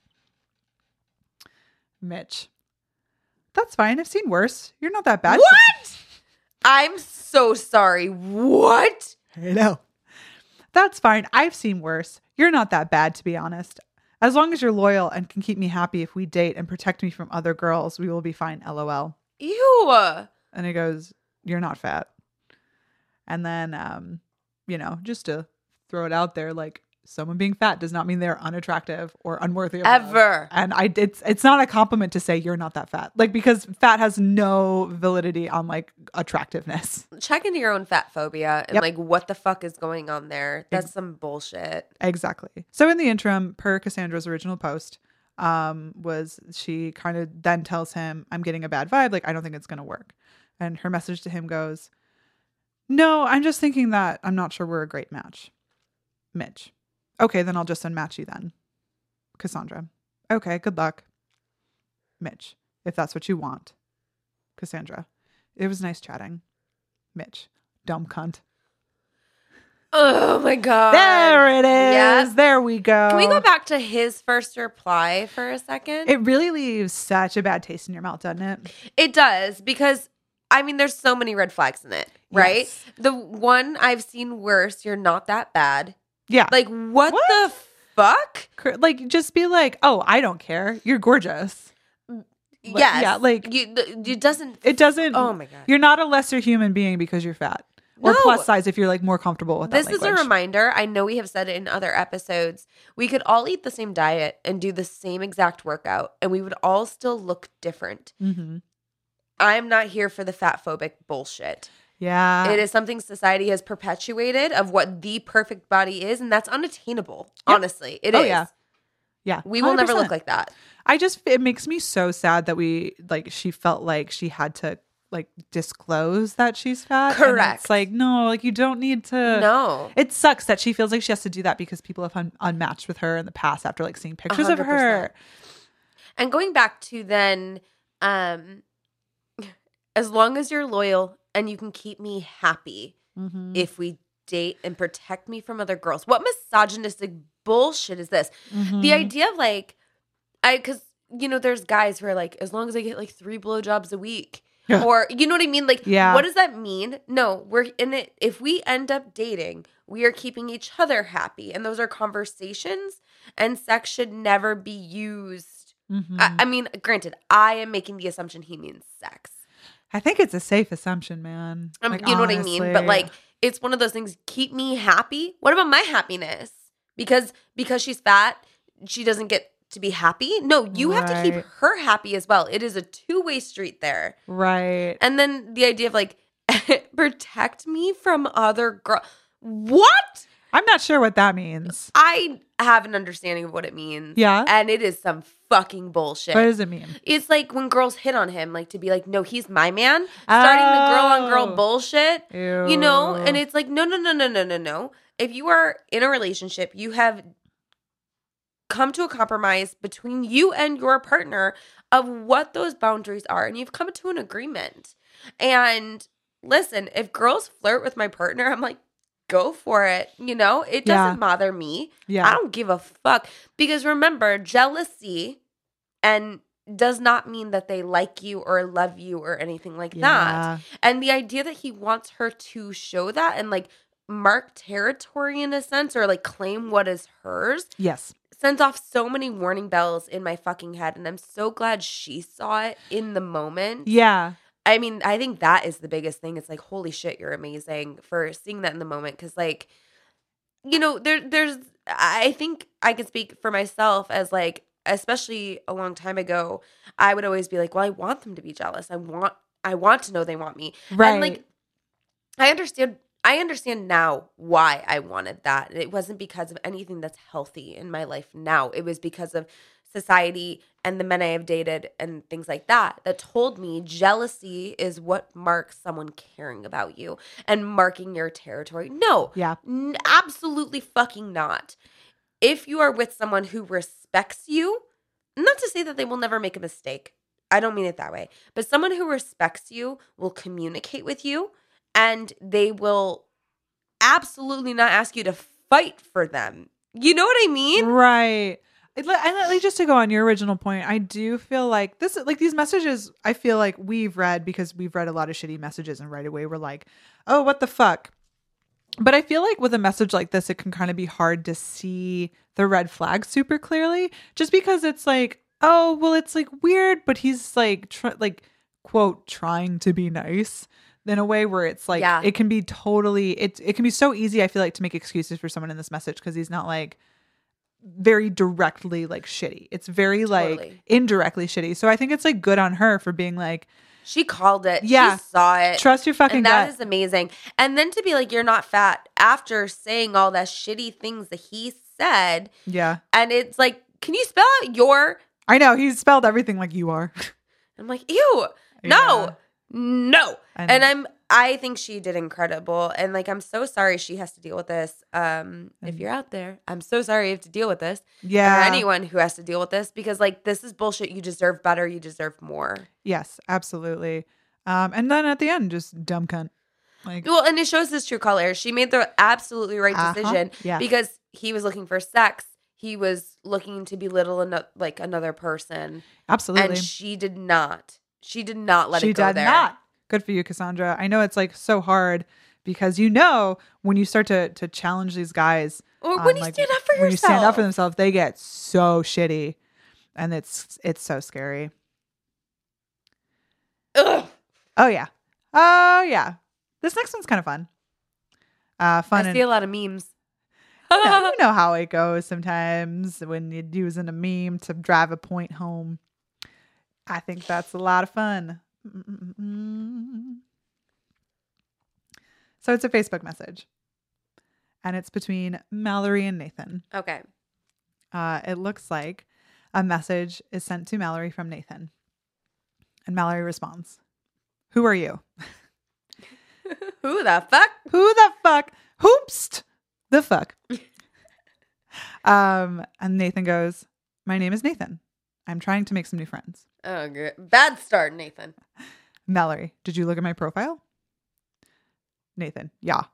Mitch. That's fine. I've seen worse. You're not that bad. What? I'm so sorry. What? I know. That's fine. I've seen worse. You're not that bad, to be honest. As long as you're loyal and can keep me happy if we date and protect me from other girls, we will be fine. LOL. Ew. And he goes, you're not fat. And then, um, you know, just to throw it out there, like, someone being fat does not mean they're unattractive or unworthy of love. Ever. And I it's it's not a compliment to say you're not that fat. Like, because fat has no validity on like attractiveness. Check into your own fat phobia and Yep. like what the fuck is going on there. That's some bullshit. Exactly. So in the interim, per Cassandra's original post, um, was she kind of then tells him, I'm getting a bad vibe. Like, I don't think it's going to work. And her message to him goes, no, I'm just thinking that I'm not sure we're a great match. Mitch. Okay, then I'll just unmatch you then. Cassandra. Okay, good luck. Mitch. If that's what you want. Cassandra. It was nice chatting. Mitch. Dumb cunt. Oh my God. There it is. Yes. There we go. Can we go back to his first reply for a second? It really leaves such a bad taste in your mouth, doesn't it? It does, because I mean, there's so many red flags in it, right? Yes. The one I've seen worse, you're not that bad. Yeah. Like, what, What? the fuck? Cr- Like, just be like, oh, I don't care. You're gorgeous. Yes. yeah, like- you, th- it doesn't. It doesn't. Oh my God. You're not a lesser human being because you're fat. Or No. plus size if you're like more comfortable with This that is a language. reminder. I know we have said it in other episodes. We could all eat the same diet and do the same exact workout, and we would all still look different. Mm-hmm. I'm not here for the fat phobic bullshit. Yeah. It is something society has perpetuated of what the perfect body is, and that's unattainable. Yep. Honestly, it is. Oh, yeah. Yeah. We will never one hundred percent. look like that. I just, it makes me so sad that we, like, she felt like she had to, like, disclose that she's fat. And Correct. it's like, no, like, you don't need to. No. It sucks that she feels like she has to do that because people have un- unmatched with her in the past after, like, seeing pictures one of hundred her. percent. And going back to then, um, as long as you're loyal and you can keep me happy Mm-hmm. if we date and protect me from other girls. What misogynistic bullshit is this? Mm-hmm. The idea of like, I, because, you know, there's guys who are like, as long as I get like three blowjobs a week. Yeah. Or, you know what I mean? Like, Yeah. what does that mean? No, we're in it. If we end up dating, we are keeping each other happy. And those are conversations, and sex should never be used. Mm-hmm. I, I mean, granted, I am making the assumption he means sex. I think it's a safe assumption, man. Um, Like, you know what I mean? But honestly. like, it's one of those things, keep me happy. What about my happiness? Because because she's fat, she doesn't get to be happy? No, you have to keep Right. her happy as well. It is a two-way street there. Right. And then the idea of like, protect me from other girls. What? I'm not sure what that means. I have an understanding of what it means. Yeah? And it is some fucking bullshit. What does it mean? It's like when girls hit on him, like to be like, no, he's my man. Starting the girl on girl Oh. bullshit. Ew. You know? And it's like, no, no, no, no, no, no, no. If you are in a relationship, you have come to a compromise between you and your partner of what those boundaries are. And you've come to an agreement. And listen, if girls flirt with my partner, I'm like, go for it. You know, it doesn't Yeah. bother me. Yeah. I don't give a fuck. Because remember, jealousy and does not mean that they like you or love you or anything like that. Yeah. And the idea that he wants her to show that and like mark territory in a sense or like claim what is hers Yes. sends off so many warning bells in my fucking head. And I'm so glad she saw it in the moment. Yeah. I mean, I think that is the biggest thing. It's like, holy shit, you're amazing for seeing that in the moment. Cause like, you know, there, there's, I think I can speak for myself as like, especially a long time ago, I would always be like, well, I want them to be jealous. I want, I want to know they want me. Right. And like, I understand, I understand now why I wanted that. It wasn't because of anything that's healthy in my life now. It was because of society and the men I have dated and things like that that told me jealousy is what marks someone caring about you and marking your territory. No, Yeah. n- absolutely fucking not. If you are with someone who respects you, not to say that they will never make a mistake. I don't mean it that way. But someone who respects you will communicate with you and they will absolutely not ask you to fight for them. You know what I mean? Right. And li- and like, just to go on your original point, I do feel like this, like these messages, I feel like we've read because we've read a lot of shitty messages and right away we're like, oh, what the fuck? But I feel like with a message like this, it can kind of be hard to see the red flag super clearly just because it's like, oh, well, it's like weird, but he's like, tr- like, quote, trying to be nice. in a way where it's like, Yeah. it can be totally, it, it can be so easy, I feel like, to make excuses for someone in this message because he's not like very directly like shitty. It's very like Totally. indirectly shitty. So I think it's like good on her for being like, She called it. Yeah. She saw it. trust your fucking and that gut. is amazing. And then to be like, you're not fat after saying all the shitty things that he said. Yeah. And it's like, can you spell out your? I know. He spelled everything like you are. I'm like, ew, Yeah. no, no. And- And I'm, I think she did incredible. And like, I'm so sorry she has to deal with this. Um, if And- you're out there, I'm so sorry you have to deal with this. Yeah. Or anyone who has to deal with this, because like, this is bullshit. You deserve better. You deserve more. Yes, absolutely. Um, and then at the end, just dumb cunt. Like, Well, and it shows his true colors. She made the absolutely right Uh-huh. decision Yeah. because he was looking for sex. He was looking to belittle ano- like another person, absolutely. and she did not. She did not let she it go did there. not. Good for you, Cassandra. I know it's like so hard because you know when you start to to challenge these guys, Or um, when you like, stand up for when yourself. you stand up for themselves, they get so shitty, and it's it's so scary. Ugh. Oh yeah, oh yeah. This next one's kind of fun. Uh, fun. I and, see a lot of memes. Yeah, you know how it goes sometimes when you're using a meme to drive a point home. I think that's a lot of fun. Mm-mm-mm. So it's a Facebook message, and it's between Mallory and Nathan. Okay. Uh, it looks like a message is sent to Mallory from Nathan, and Mallory responds, "Who are you? Who the fuck? Who the fuck? Hoopst the fuck?" um, and Nathan goes, "My name is Nathan. I'm trying to make some new friends." Oh, good. Bad start, Nathan. Mallory, did you look at my profile? Nathan, yeah.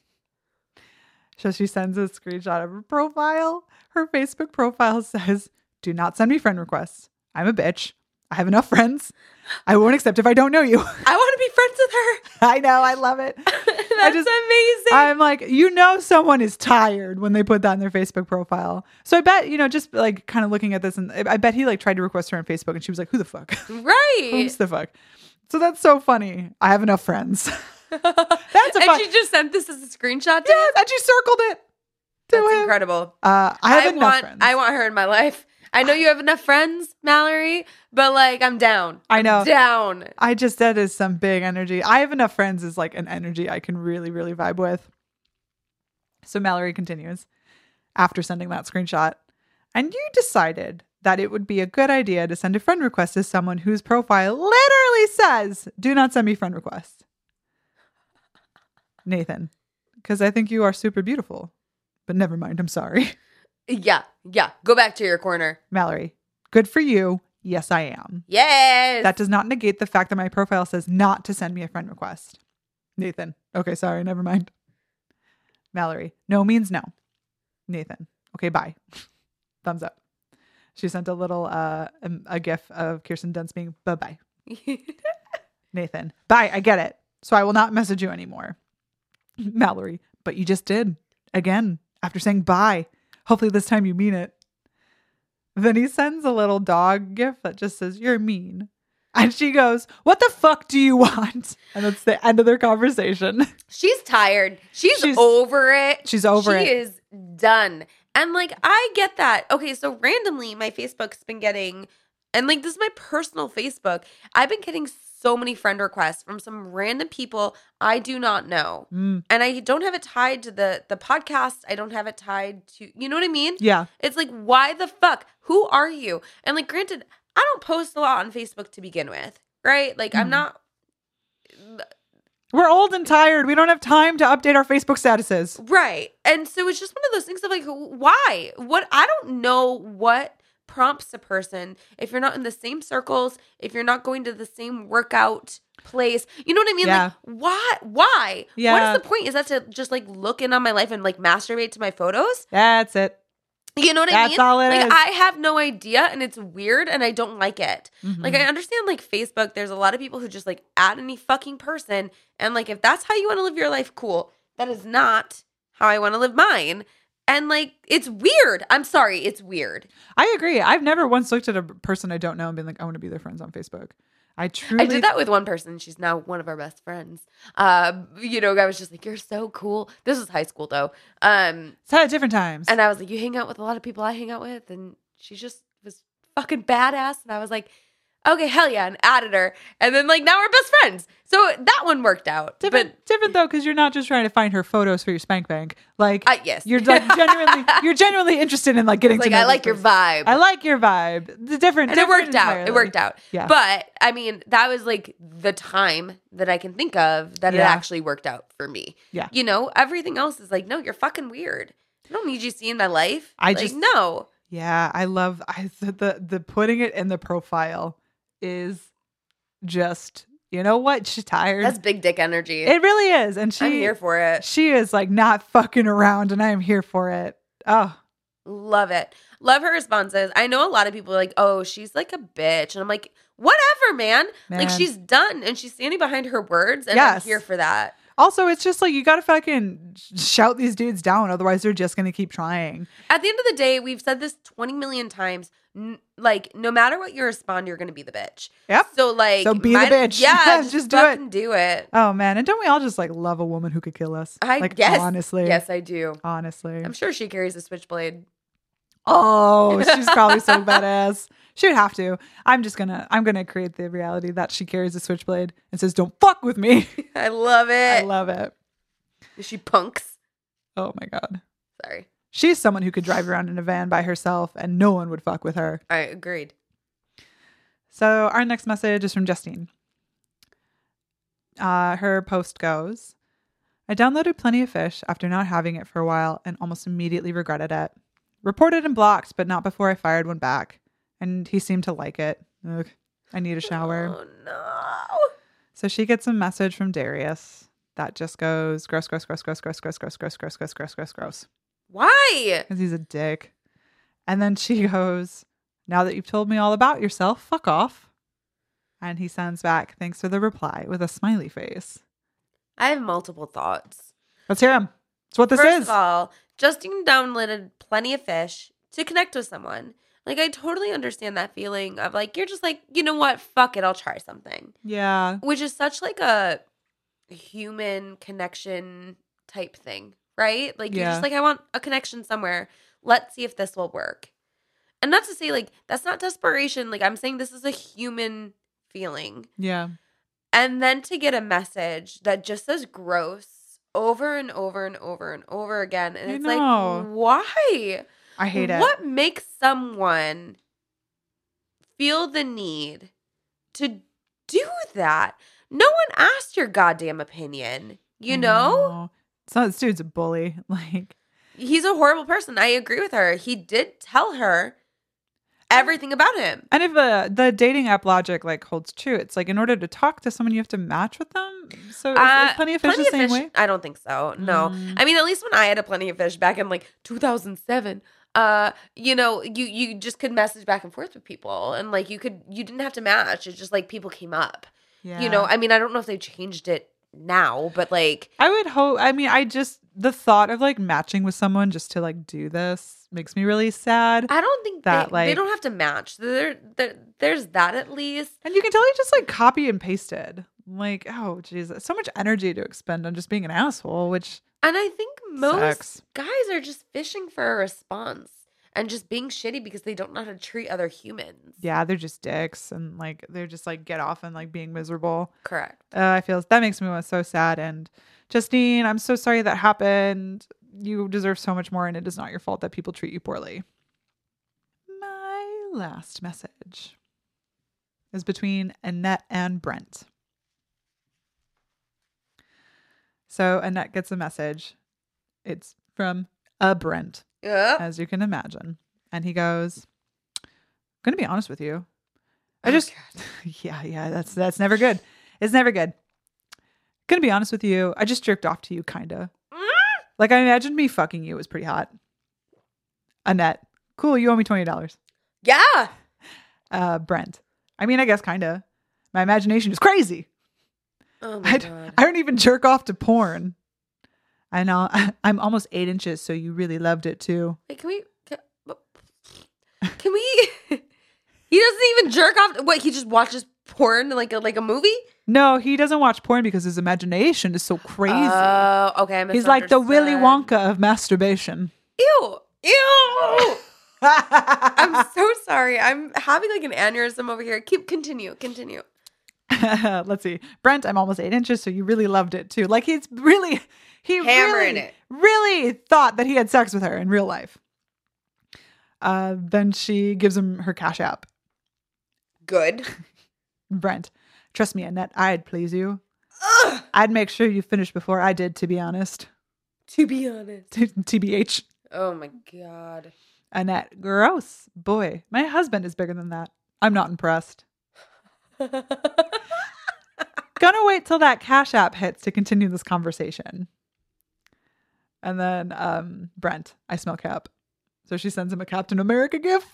So she sends a screenshot of her profile. Her Facebook profile says, "Do not send me friend requests. I'm a bitch. I have enough friends. I won't accept if I don't know you." I want to be friends with her. I know. I love it. That's just- amazing. I'm like, you know, someone is tired when they put that in their Facebook profile. So I bet, you know, just like kind of looking at this, and I bet he like tried to request her on Facebook and she was like, "Who the fuck? right. Who's the fuck?" So that's so funny. I have enough friends. That's a and fun. she just sent this as a screenshot to Yes, and she circled it to That's him. incredible. Uh, I have I enough want friends. I want her in my life. I know you have enough friends, Mallory, but like I'm down. I know. I'm down. I just, that is some big energy. I have enough friends is like an energy I can really, really vibe with. So Mallory continues after sending that screenshot. "And you decided that it would be a good idea to send a friend request to someone whose profile literally says, 'Do not send me friend requests.' Nathan, because I think you are super beautiful. But never mind, I'm sorry." Yeah, yeah. Go back to your corner. Mallory, good for you. Yes, I am. Yes. That does not negate the fact that my profile says not to send me a friend request. Nathan, okay, sorry, never mind. Mallory, no means no. Nathan, okay, bye. Thumbs up. She sent a little, uh, um, a gif of Kirsten Dunst being, bye-bye. Nathan, bye, I get it. So I will not message you anymore. Mallory, but you just did. Again, after saying bye. Hopefully this time you mean it. Then he sends a little dog gif that just says, "You're mean." And she goes, "What the fuck do you want?" And that's the end of their conversation. She's tired. She's, She's- over it. she's over she it. She is done. And like, I get that. Okay, so randomly, my Facebook's been getting, and like, this is my personal Facebook. I've been getting so many friend requests from some random people I do not know. Mm, And I don't have it tied to the the podcast. I don't have it tied to, you know what I mean? yeah. It's like, why the fuck? Who are you? And like, granted, I don't post a lot on Facebook to begin with, right? Like, I'm Mhm. not. We're old and tired. We don't have time to update our Facebook statuses. Right. And so it's just one of those things of like, why? What? I don't know what prompts a person if you're not in the same circles, if you're not going to the same workout place. You know what I mean? Yeah. Like, why? Why? Yeah. What is the point? Is that to just like look in on my life and like masturbate to my photos? That's it. You know what I That's mean? all it like, is. I have no idea, and it's weird, and I don't like it. Mhm. Like, I understand, like, Facebook, there's a lot of people who just, like, add any fucking person, and, like, if that's how you want to live your life, cool. That is not how I want to live mine. And, like, it's weird. I'm sorry, it's weird. I agree. I've never once looked at a person I don't know and been like, I want to be their friends on Facebook. I truly I did that with one person. She's now one of our best friends. Um, you know, I was just like, you're so cool. This was high school though. Um, It's at different times. and I was like, you hang out with a lot of people I hang out with, and she just was fucking badass. And I was like, okay, hell yeah, and added her. And then like now we're best friends. So that one worked out. different, But different though, because you're not just trying to find her photos for your spank bank. Like, I, yes, you're like genuinely, you're genuinely interested in like getting like to know I like this your person. vibe. I like your vibe. The different, and it different worked out. entirely. It worked out. Yeah. But I mean, that was like the time that I can think of that it Yeah. actually worked out for me. Yeah. You know, everything else is like, no, you're fucking weird. I don't need you seeing my life. I like, just- no. Yeah, I love I the, the the putting it in the profile is just, you know what? She's tired. That's big dick energy. It really is, and she I'm here for it. she is like not fucking around, and I am here for it. Oh, Love it. Love her responses. I know a lot of people are like, oh, she's like a bitch. And I'm like, whatever, man. Like, Man. she's done and she's standing behind her words. And Yes. I'm here for that. also, it's just like you gotta fucking shout these dudes down, otherwise they're just gonna keep trying. At the end of the day, we've said this twenty million times. N- like, no matter what you respond, you're going to be the bitch. Yep. So, like, So be the might- bitch. Yeah, Just just, do it. fucking do it. Oh man, and don't we all just like love a woman who could kill us? I like guess. honestly, Yes, I do. honestly. I'm sure she carries a switchblade. Oh, she's probably so badass. She would have to. I'm just gonna I'm gonna create the reality that she carries a switchblade and says, "Don't fuck with me." I love it. I love it. She punks. Oh my god. Sorry. She's someone who could drive around in a van by herself and no one would fuck with her. I agreed. So our next message is from Justine. Uh, her post goes, I downloaded Plenty of Fish after not having it for a while and almost immediately regretted it. Reported and blocked, but not before I fired one back. And he seemed to like it. Ugh, I need a shower. Oh, no. So she gets a message from Darius that just goes, gross, gross, gross, gross, gross, gross, gross, gross, gross, gross, gross, gross, gross. Why? Because he's a dick. And then she goes, now that you've told me all about yourself, fuck off. And he sends back, thanks for the reply, with a smiley face. I have multiple thoughts. Let's hear him. That's what this First is. of all, Justine downloaded Plenty of Fish to connect with someone. Like, I totally understand that feeling of like, you're just like, you know what? Fuck it. I'll try something. Yeah. Which is such like a human connection type thing, right? Like, you're Yeah. just like, I want a connection somewhere. Let's see if this will work. And not to say like, that's not desperation. Like, I'm saying this is a human feeling. Yeah. And then to get a message that just says gross over and over and over and over again. And I it's know. like, why? I hate it. What makes someone feel the need to do that? No one asked your goddamn opinion, you I know? So this dude's a bully. Like, He's a horrible person. I agree with her. He did tell her everything about him. and if the the dating app logic like holds true, it's like in order to talk to someone, you have to match with them. So is, Uh, is Plenty of Fish Plenty the of same Fish, way? I don't think so. No. Mm. I mean, at least when I had a Plenty of Fish back in like two thousand seven, uh, you know, you you just could message back and forth with people, and like you could you didn't have to match. It's just like people came up. Yeah. You know, I mean, I don't know if they changed it now, but like, I would hope. I mean, I just the thought of like matching with someone just to like do this makes me really sad. I don't think That, they, like- they don't have to match. There, there, there's that at least. And you can tell he just like copy and pasted. Like, oh Jesus, so much energy to expend on just being an asshole, which And I think most Sucks. guys are just fishing for a response and just being shitty because they don't know how to treat other humans. yeah, they're just dicks and like they're just like get off and like being miserable. Correct. Uh, I feel that makes me so sad. And Justine, I'm so sorry that happened. You deserve so much more, and it is not your fault that people treat you poorly. My last message is between Annette and Brent. So Annette gets a message. It's from a Brent, Yeah. as you can imagine. And he goes, I'm going to be honest with you. I Oh, just, God. yeah, yeah, that's, that's never good. It's never good. Gonna be honest with you. I just jerked off to you, kind of. Like, I imagined me fucking you was pretty hot. Annette, cool, you owe me twenty dollars. Yeah. Uh, Brent, I mean, I guess kind of. My imagination is crazy. Oh my I, God. I don't even jerk off to porn. I know. I'm almost eight inches, so you really loved it too. Wait, can we? Can, can we? He doesn't even jerk off. What? He just watches porn like a like a movie? No, he doesn't watch porn because his imagination is so crazy. Oh, okay. I He's like the Willy misunderstood. Wonka of masturbation. Ew. Ew. I'm so sorry. I'm having like an aneurysm over here. Keep continue. Continue. Let's see. Brent, I'm almost eight inches, so you really loved it too. Like he's really, he Hammering really, it. really thought that he had sex with her in real life. Uh, then she gives him her Cash App. Good. Brent, trust me, Annette, I'd please you. Ugh. I'd make sure you finished before I did, to be honest. To be honest. T B H. Oh my God. Annette, gross. Boy, my husband is bigger than that. I'm not impressed. Gonna wait till that Cash App hits to continue this conversation. And then um, Brent, I smell Cap. So she sends him a Captain America gift.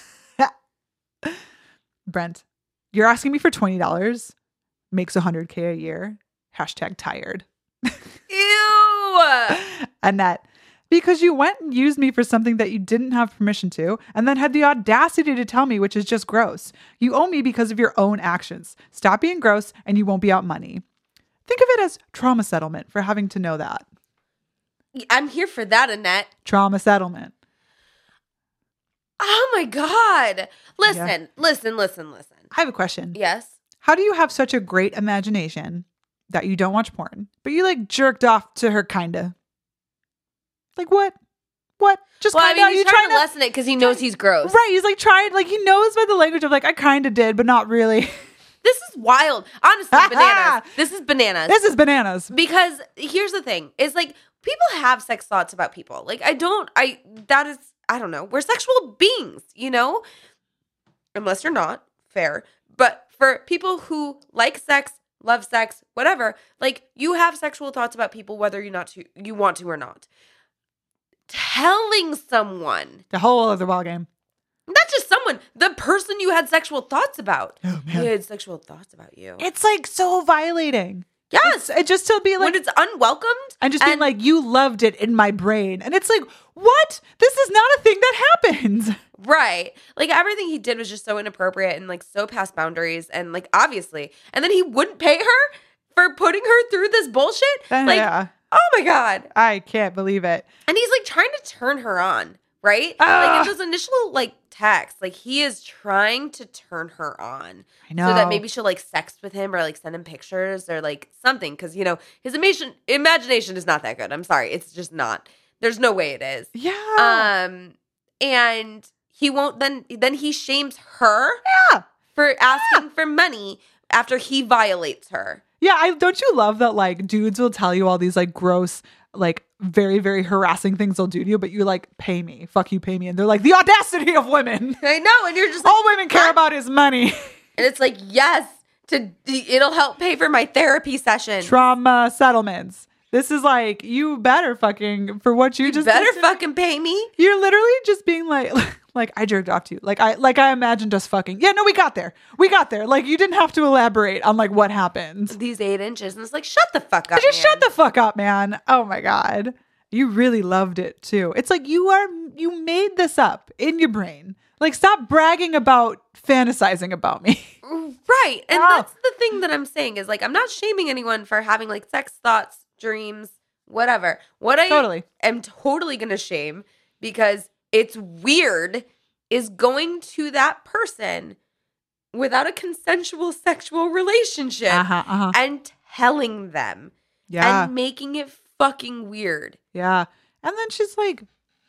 Brent, you're asking me for twenty dollars. Makes one hundred K a year. Hashtag tired. Ew. Annette, because you went and used me for something that you didn't have permission to, and then had the audacity to tell me, which is just gross. You owe me because of your own actions. Stop being gross and you won't be out money. Think of it as trauma settlement for having to know that. I'm here for that, Annette. Trauma settlement. Oh my God. Listen, Yeah. listen, listen, listen. I have a question. Yes. How do you have such a great imagination that you don't watch porn, but you like jerked off to her kinda? Like what? What? Just Well, I kinda? mean, he's you trying trying to lessen it because he knows he's gross. Right. He's like trying, like he knows by the language of like, I kinda did, but not really. This is wild. Honestly, bananas. This is bananas. This is bananas. Because here's the thing is like people have sex thoughts about people. Like I don't, I, that is, I don't know. We're sexual beings, you know, unless you're not, fair. But for people who like sex, love sex, whatever, like you have sexual thoughts about people, whether you not to, you want to or not. Telling someone, The whole other ballgame. not just someone, the person you had sexual thoughts about. Oh, He had sexual thoughts about you. It's like so violating. Yes. It's, it just to be like, when it's unwelcomed. and just being and- like, you loved it in my brain. And it's like, what? This is not a thing that happens. Right. Like everything he did was just so inappropriate and like so past boundaries and like obviously. And then he wouldn't pay her for putting her through this bullshit. Uh, Like, yeah. oh my God. I can't believe it. And he's like trying to turn her on, right? Ah. Like in those initial like texts, like he is trying to turn her on. I know. So that maybe she'll like sext with him or like send him pictures or like something. Cause you know, his imagine imagination is not that good. I'm sorry. It's just not. There's no way it is. Yeah. Um, and he won't then then he shames her yeah. for asking for money after he violates her. Yeah. I don't you love that like dudes will tell you all these like gross, like very, very harassing things they'll do to you, but you like pay me. Fuck you, pay me. And they're like, the audacity of women. I know, and you're just like, All women care "Huh?" about is money. And it's like, yes, to it'll help pay for my therapy session. Trauma settlements. This is like, you better fucking, for what you, You just better did to me. fucking pay me. You're literally just being like, like I jerked off to you. Like I, like I imagined us fucking. Yeah, no, we got there. We got there. Like you didn't have to elaborate on like what happened. These eight inches, and it's like, shut the fuck up. Just man. shut the fuck up, man. Oh my God. You really loved it too. It's like you are, you made this up in your brain. Like stop bragging about fantasizing about me. Right. And Oh. that's the thing that I'm saying is like, I'm not shaming anyone for having like sex thoughts, dreams, whatever. What I Totally. am totally going to shame because it's weird is going to that person without a consensual sexual relationship Uh-huh, uh-huh. and telling them Yeah. and making it fucking weird. Yeah. And then she's like,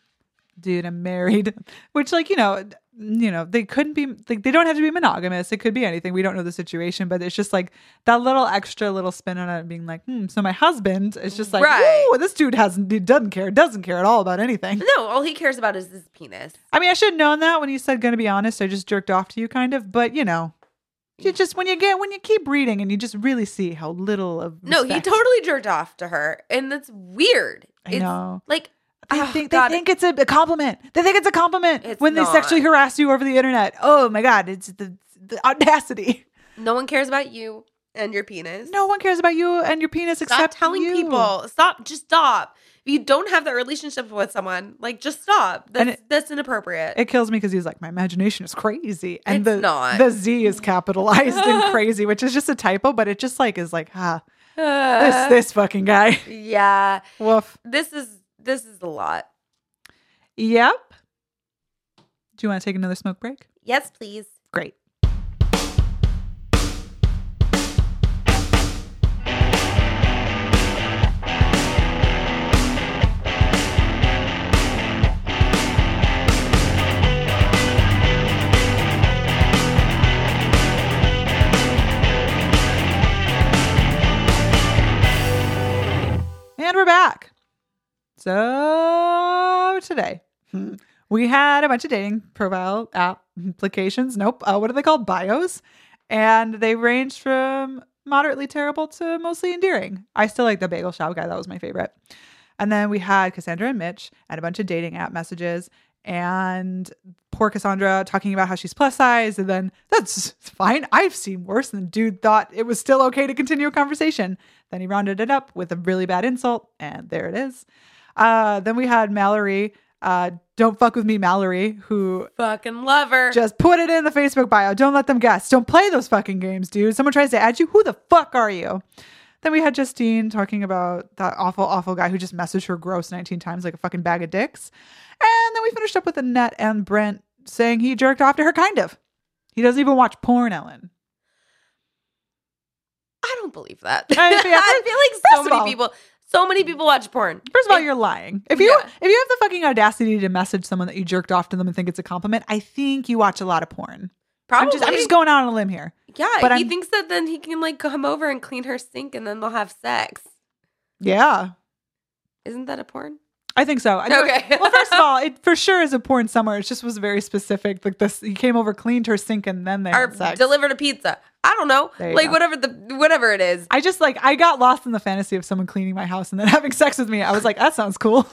dude, I'm married. Which like, you know, you know, they couldn't be like they don't have to be monogamous. It could be anything. We don't know the situation, but it's just like that little extra little spin on it being like, hmm, so my husband is just like, Right. ooh, this dude hasn't he doesn't care, doesn't care at all about anything. No, all he cares about is his penis. I mean, I should have known that when you said gonna be honest, I just jerked off to you kind of, but you know. You just when you get when you keep reading and you just really see how little of No, he respect- totally jerked off to her, and that's weird. I It's know. like They oh, think God. they think it's a, a compliment. They think it's a compliment It's when they not. sexually harass you over the internet. Oh my God, it's the, the audacity. No one cares about you and your penis. No one cares about you and your penis Stop except telling you. people. Stop. Just stop. you don't have that relationship with someone, like just stop. That's, it, that's inappropriate. It kills me because he's like, my imagination is crazy. And It's the, not. the Z is capitalized in crazy, which is just a typo, but it just like is like, ah, this, this fucking guy. Yeah. Woof. This is, this is a lot. Yep. Do you want to take another smoke break? Yes, please. Great. And we're back. So today we had a bunch of dating profile applications. Nope. Uh, what are they called? Bios. And they ranged from moderately terrible to mostly endearing. I still like the bagel shop guy. That was my favorite. And then we had Cassandra and Mitch and a bunch of dating app messages. And poor Cassandra talking about how she's plus size. And then that's fine. I've seen worse. And the dude thought it was still okay to continue a conversation. Then he rounded it up with a really bad insult. And there it is. Uh, then we had Mallory. Uh, don't fuck with me, Mallory, who fucking love her. Just put it in the Facebook bio. Don't let them guess. Don't play those fucking games, dude. Someone tries to add you. Who the fuck are you? Then we had Justine talking about that awful, awful guy who just messaged her gross nineteen times like a fucking bag of dicks. And then we finished up with Annette and Brent saying he jerked off to her, kind of. He doesn't even watch porn, Ellen. I don't believe that. I, yeah, I feel like so many all, people, so many people watch porn. First of all, it, you're lying. If you yeah. if you have the fucking audacity to message someone that you jerked off to them and think it's a compliment, I think you watch a lot of porn. Probably. I'm just, I'm just going out on a limb here. Yeah, but he I'm, thinks that then he can like come over and clean her sink and then they'll have sex. Yeah. Isn't that a porn? I think so. Okay. Well, first of all, it for sure is a porn somewhere. It just was very specific. Like this, he came over, cleaned her sink, and then they or had sex. delivered a pizza. I don't know. Like go. whatever the whatever it is. I just like I got lost in the fantasy of someone cleaning my house and then having sex with me. I was like, that sounds cool.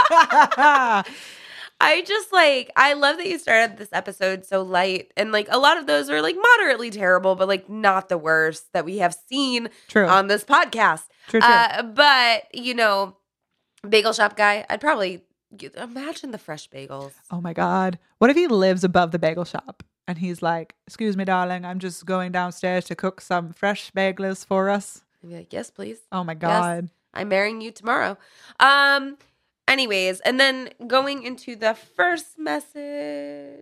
I just like I love that you started this episode so light, and like a lot of those are like moderately terrible, but like not the worst that we have seen True. on this podcast. True, true. Uh, but you know, bagel shop guy, I'd probably imagine the fresh bagels. Oh my God. What if he lives above the bagel shop and he's like, excuse me, darling, I'm just going downstairs to cook some fresh bagels for us. I'd be like, yes, please. Oh my God. Yes, I'm marrying you tomorrow. Um, anyways, and then going into the first message.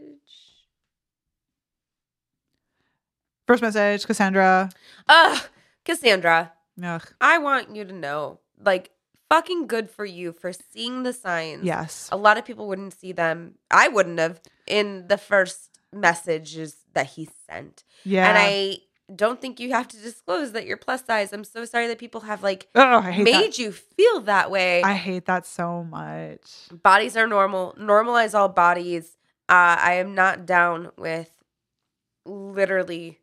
First message, Cassandra. Ugh, Cassandra. Ugh. I want you to know, like, fucking good for you for seeing the signs. Yes. A lot of people wouldn't see them. I wouldn't have in the first messages that he sent. Yeah. And I don't think you have to disclose that you're plus size. I'm so sorry that people have like oh, I hate made that. you feel that way. I hate that so much. Bodies are normal. Normalize all bodies. Uh, I am not down with literally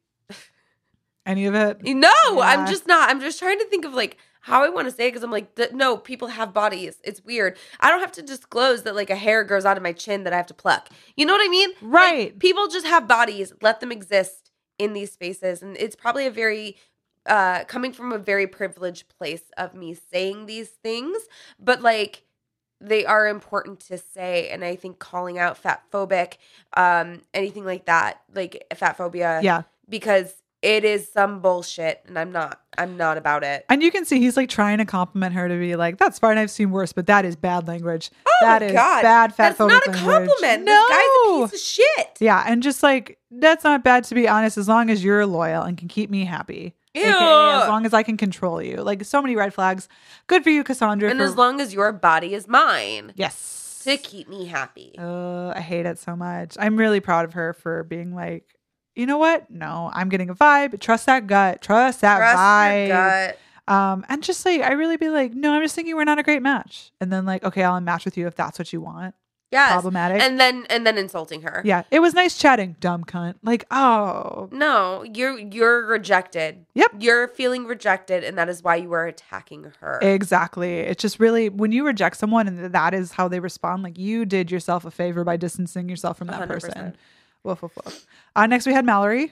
any of it. No, yeah. I'm just not. I'm just trying to think of like how I want to say it because I'm like, th- no, people have bodies. It's weird. I don't have to disclose that like a hair grows out of my chin that I have to pluck. You know what I mean? Right. Like, people just have bodies. Let them exist in these spaces. And it's probably a very, uh, coming from a very privileged place of me saying these things. But like, they are important to say. And I think calling out fat phobic, um, anything like that, like fat phobia. Yeah. Because it is some bullshit, and I'm not. I'm not about it. And you can see he's like trying to compliment her to be like, "That's fine. I've seen worse, but that is bad language. Oh that my is God. bad fat That's not a language. compliment. No, This guy's a piece of shit. Yeah, and just like that's not bad to be honest, as long as you're loyal and can keep me happy. Ew. A K A as long as I can control you. Like so many red flags. Good for you, Cassandra. And for- as long as your body is mine, yes, to keep me happy. Uh, I hate it so much. I'm really proud of her for being like, you know what? No, I'm getting a vibe. Trust that gut. Trust that Trust vibe. your gut. Um, and just like, I really be like, no, I'm just thinking we're not a great match. And then like, okay, I'll match with you if that's what you want. Yes. Problematic. And then and then insulting her. Yeah, it was nice chatting, dumb cunt. Like, oh. No, you're you're rejected. Yep. You're feeling rejected, and that is why you are attacking her. Exactly. It's just really, when you reject someone and that is how they respond, like you did yourself a favor by distancing yourself from that one hundred percent. person. Woof, woof, woof. Uh, next we had Mallory.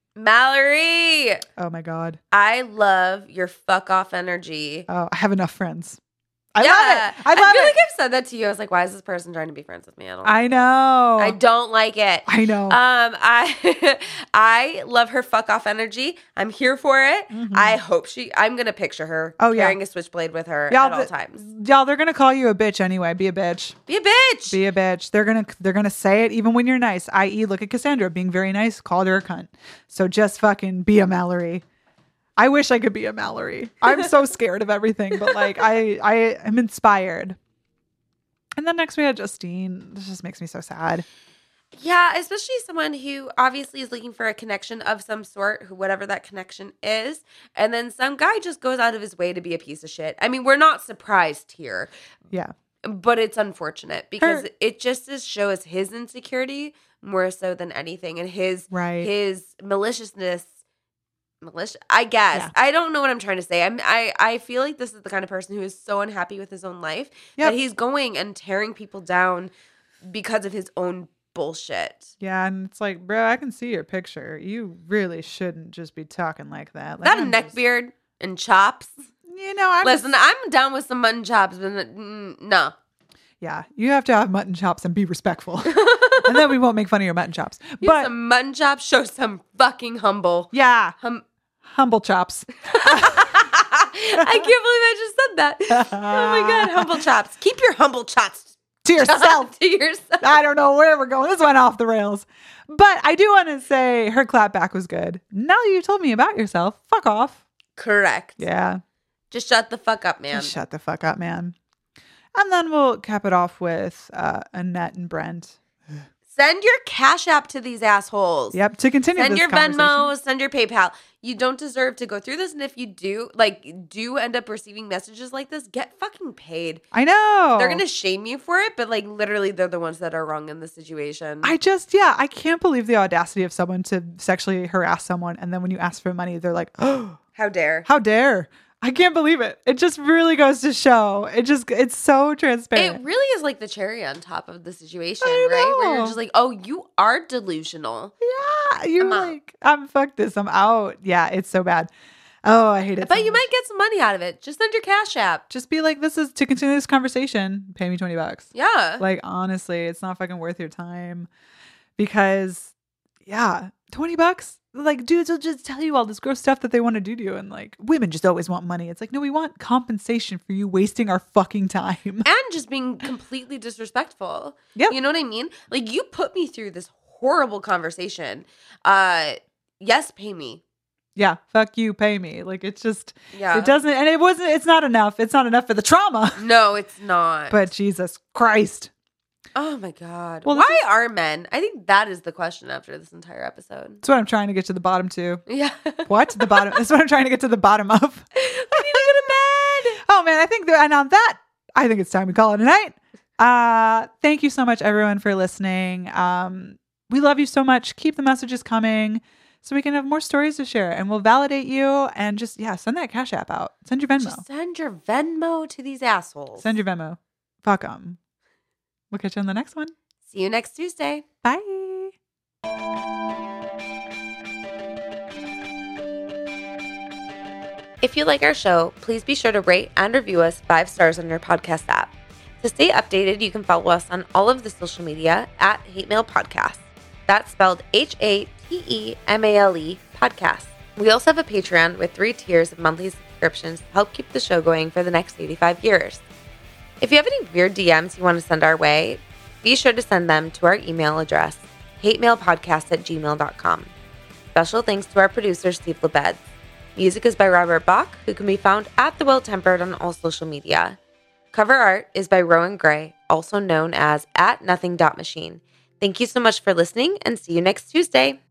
Mallory, Oh my God. I love your fuck off energy. Oh, I have enough friends. I yeah. love it. I love I feel it. like I've said that to you. I was like, why is this person trying to be friends with me? I don't I like know. it. I don't like it. I know. Um, I I love her fuck off energy. I'm here for it. Mhm. I hope she, I'm going to picture her Oh, yeah. carrying a switchblade with her Y'all, at all th- times. Y'all, they're gonna call you a bitch anyway. Be a bitch. Be a bitch. Be a bitch. They're gonna they're gonna say it even when you're nice. that is, look at Cassandra being very nice, called her a cunt. So just fucking be a Mallory. I wish I could be a Mallory. I'm so scared of everything, but like I I am inspired. And then next we had Justine. This just makes me so sad. Yeah, especially someone who obviously is looking for a connection of some sort, who whatever that connection is, and then some guy just goes out of his way to be a piece of shit. I mean, we're not surprised here, Yeah. but it's unfortunate because Her- it just is shows his insecurity more so than anything, and his Right. his maliciousness. Malicious, I guess. Yeah. I don't know what I'm trying to say. I'm, I I feel like this is the kind of person who is so unhappy with his own life Yep. that he's going and tearing people down because of his own bullshit. Yeah, and it's like, bro, I can see your picture. You really shouldn't just be talking like that. Like, That a I'm neck just- beard and chops. You know, I'm Listen, just- I'm down with some mutton chops, but mm, no. yeah, you have to have mutton chops and be respectful. And then we won't make fun of your mutton chops. You But some mutton chops, show some fucking humble. yeah, Hum- humble chops. I can't believe I just said that. Oh my god, humble chops. Keep your humble chops To yourself. to yourself. I don't know where we're going. This went off the rails. But I do want to say her clapback was good. Now that you told me about yourself, fuck off. Correct. Yeah. Just shut the fuck up, man. Just shut the fuck up, man. And then we'll cap it off with uh, Annette and Brent. Send your Cash App to these assholes. Yep. To continue Send this your conversation. Venmo, send your PayPal. You don't deserve to go through this. And if you do, like, do end up receiving messages like this, get fucking paid. I know. They're going to shame you for it, but, like, literally, they're the ones that are wrong in the situation. I just, yeah, I can't believe the audacity of someone to sexually harass someone. And then when you ask for money, they're like, oh, How dare. how dare. I can't believe it. It just really goes to show. It just, it's so transparent. It really is like the cherry on top of the situation, I right? Where know. you're just like, oh, you are delusional. Yeah, you're I'm out. like, I'm fuck this. I'm out. Yeah, it's so bad. Oh, I hate it. But so you much. might get some money out of it. Just send your Cash App. Just be like, this is to continue this conversation. Pay me twenty bucks. Yeah. Like, honestly, it's not fucking worth your time because, yeah, twenty bucks. Like, dudes will just tell you all this gross stuff that they want to do to you. And like, women just always want money. It's like, no, we want compensation for you wasting our fucking time. And just being completely disrespectful. Yep. You know what I mean? Like, you put me through this horrible conversation. Uh, yes, pay me. Yeah, fuck you, pay me. Like, it's just, Yeah. it doesn't, and it wasn't, it's not enough. It's not enough for the trauma. No, it's not. But Jesus Christ. oh my God. Well, this Why is- are men? I think that is the question after this entire episode. That's what I'm trying to get to the bottom to. Yeah. What? The bottom. That's what I'm trying to get to the bottom of. I need to go to bed. Oh man, I think that, and on that, I think it's time we call it a night. Uh, thank you so much, everyone, for listening. Um, we love you so much. Keep the messages coming so we can have more stories to share, and we'll validate you. And just yeah, send that Cash App out. Send your Venmo. Just send your Venmo to these assholes. Send your Venmo. Fuck them. We'll catch you on the next one. See you next Tuesday. Bye. If you like our show, please be sure to rate and review us five stars on your podcast app. To stay updated, you can follow us on all of the social media at Hate Mail Podcast. That's spelled H A T E M A L E podcast. We also have a Patreon with three tiers of monthly subscriptions to help keep the show going for the next eighty-five years. If you have any weird D Ms you want to send our way, be sure to send them to our email address, hatemailpodcast at gmail dot com. Special thanks to our producer, Steve Lebed. Music is by Robert Bach, who can be found at The Well Tempered on all social media. Cover art is by Rowan Gray, also known as at nothing dot machine. Thank you so much for listening, and see you next Tuesday.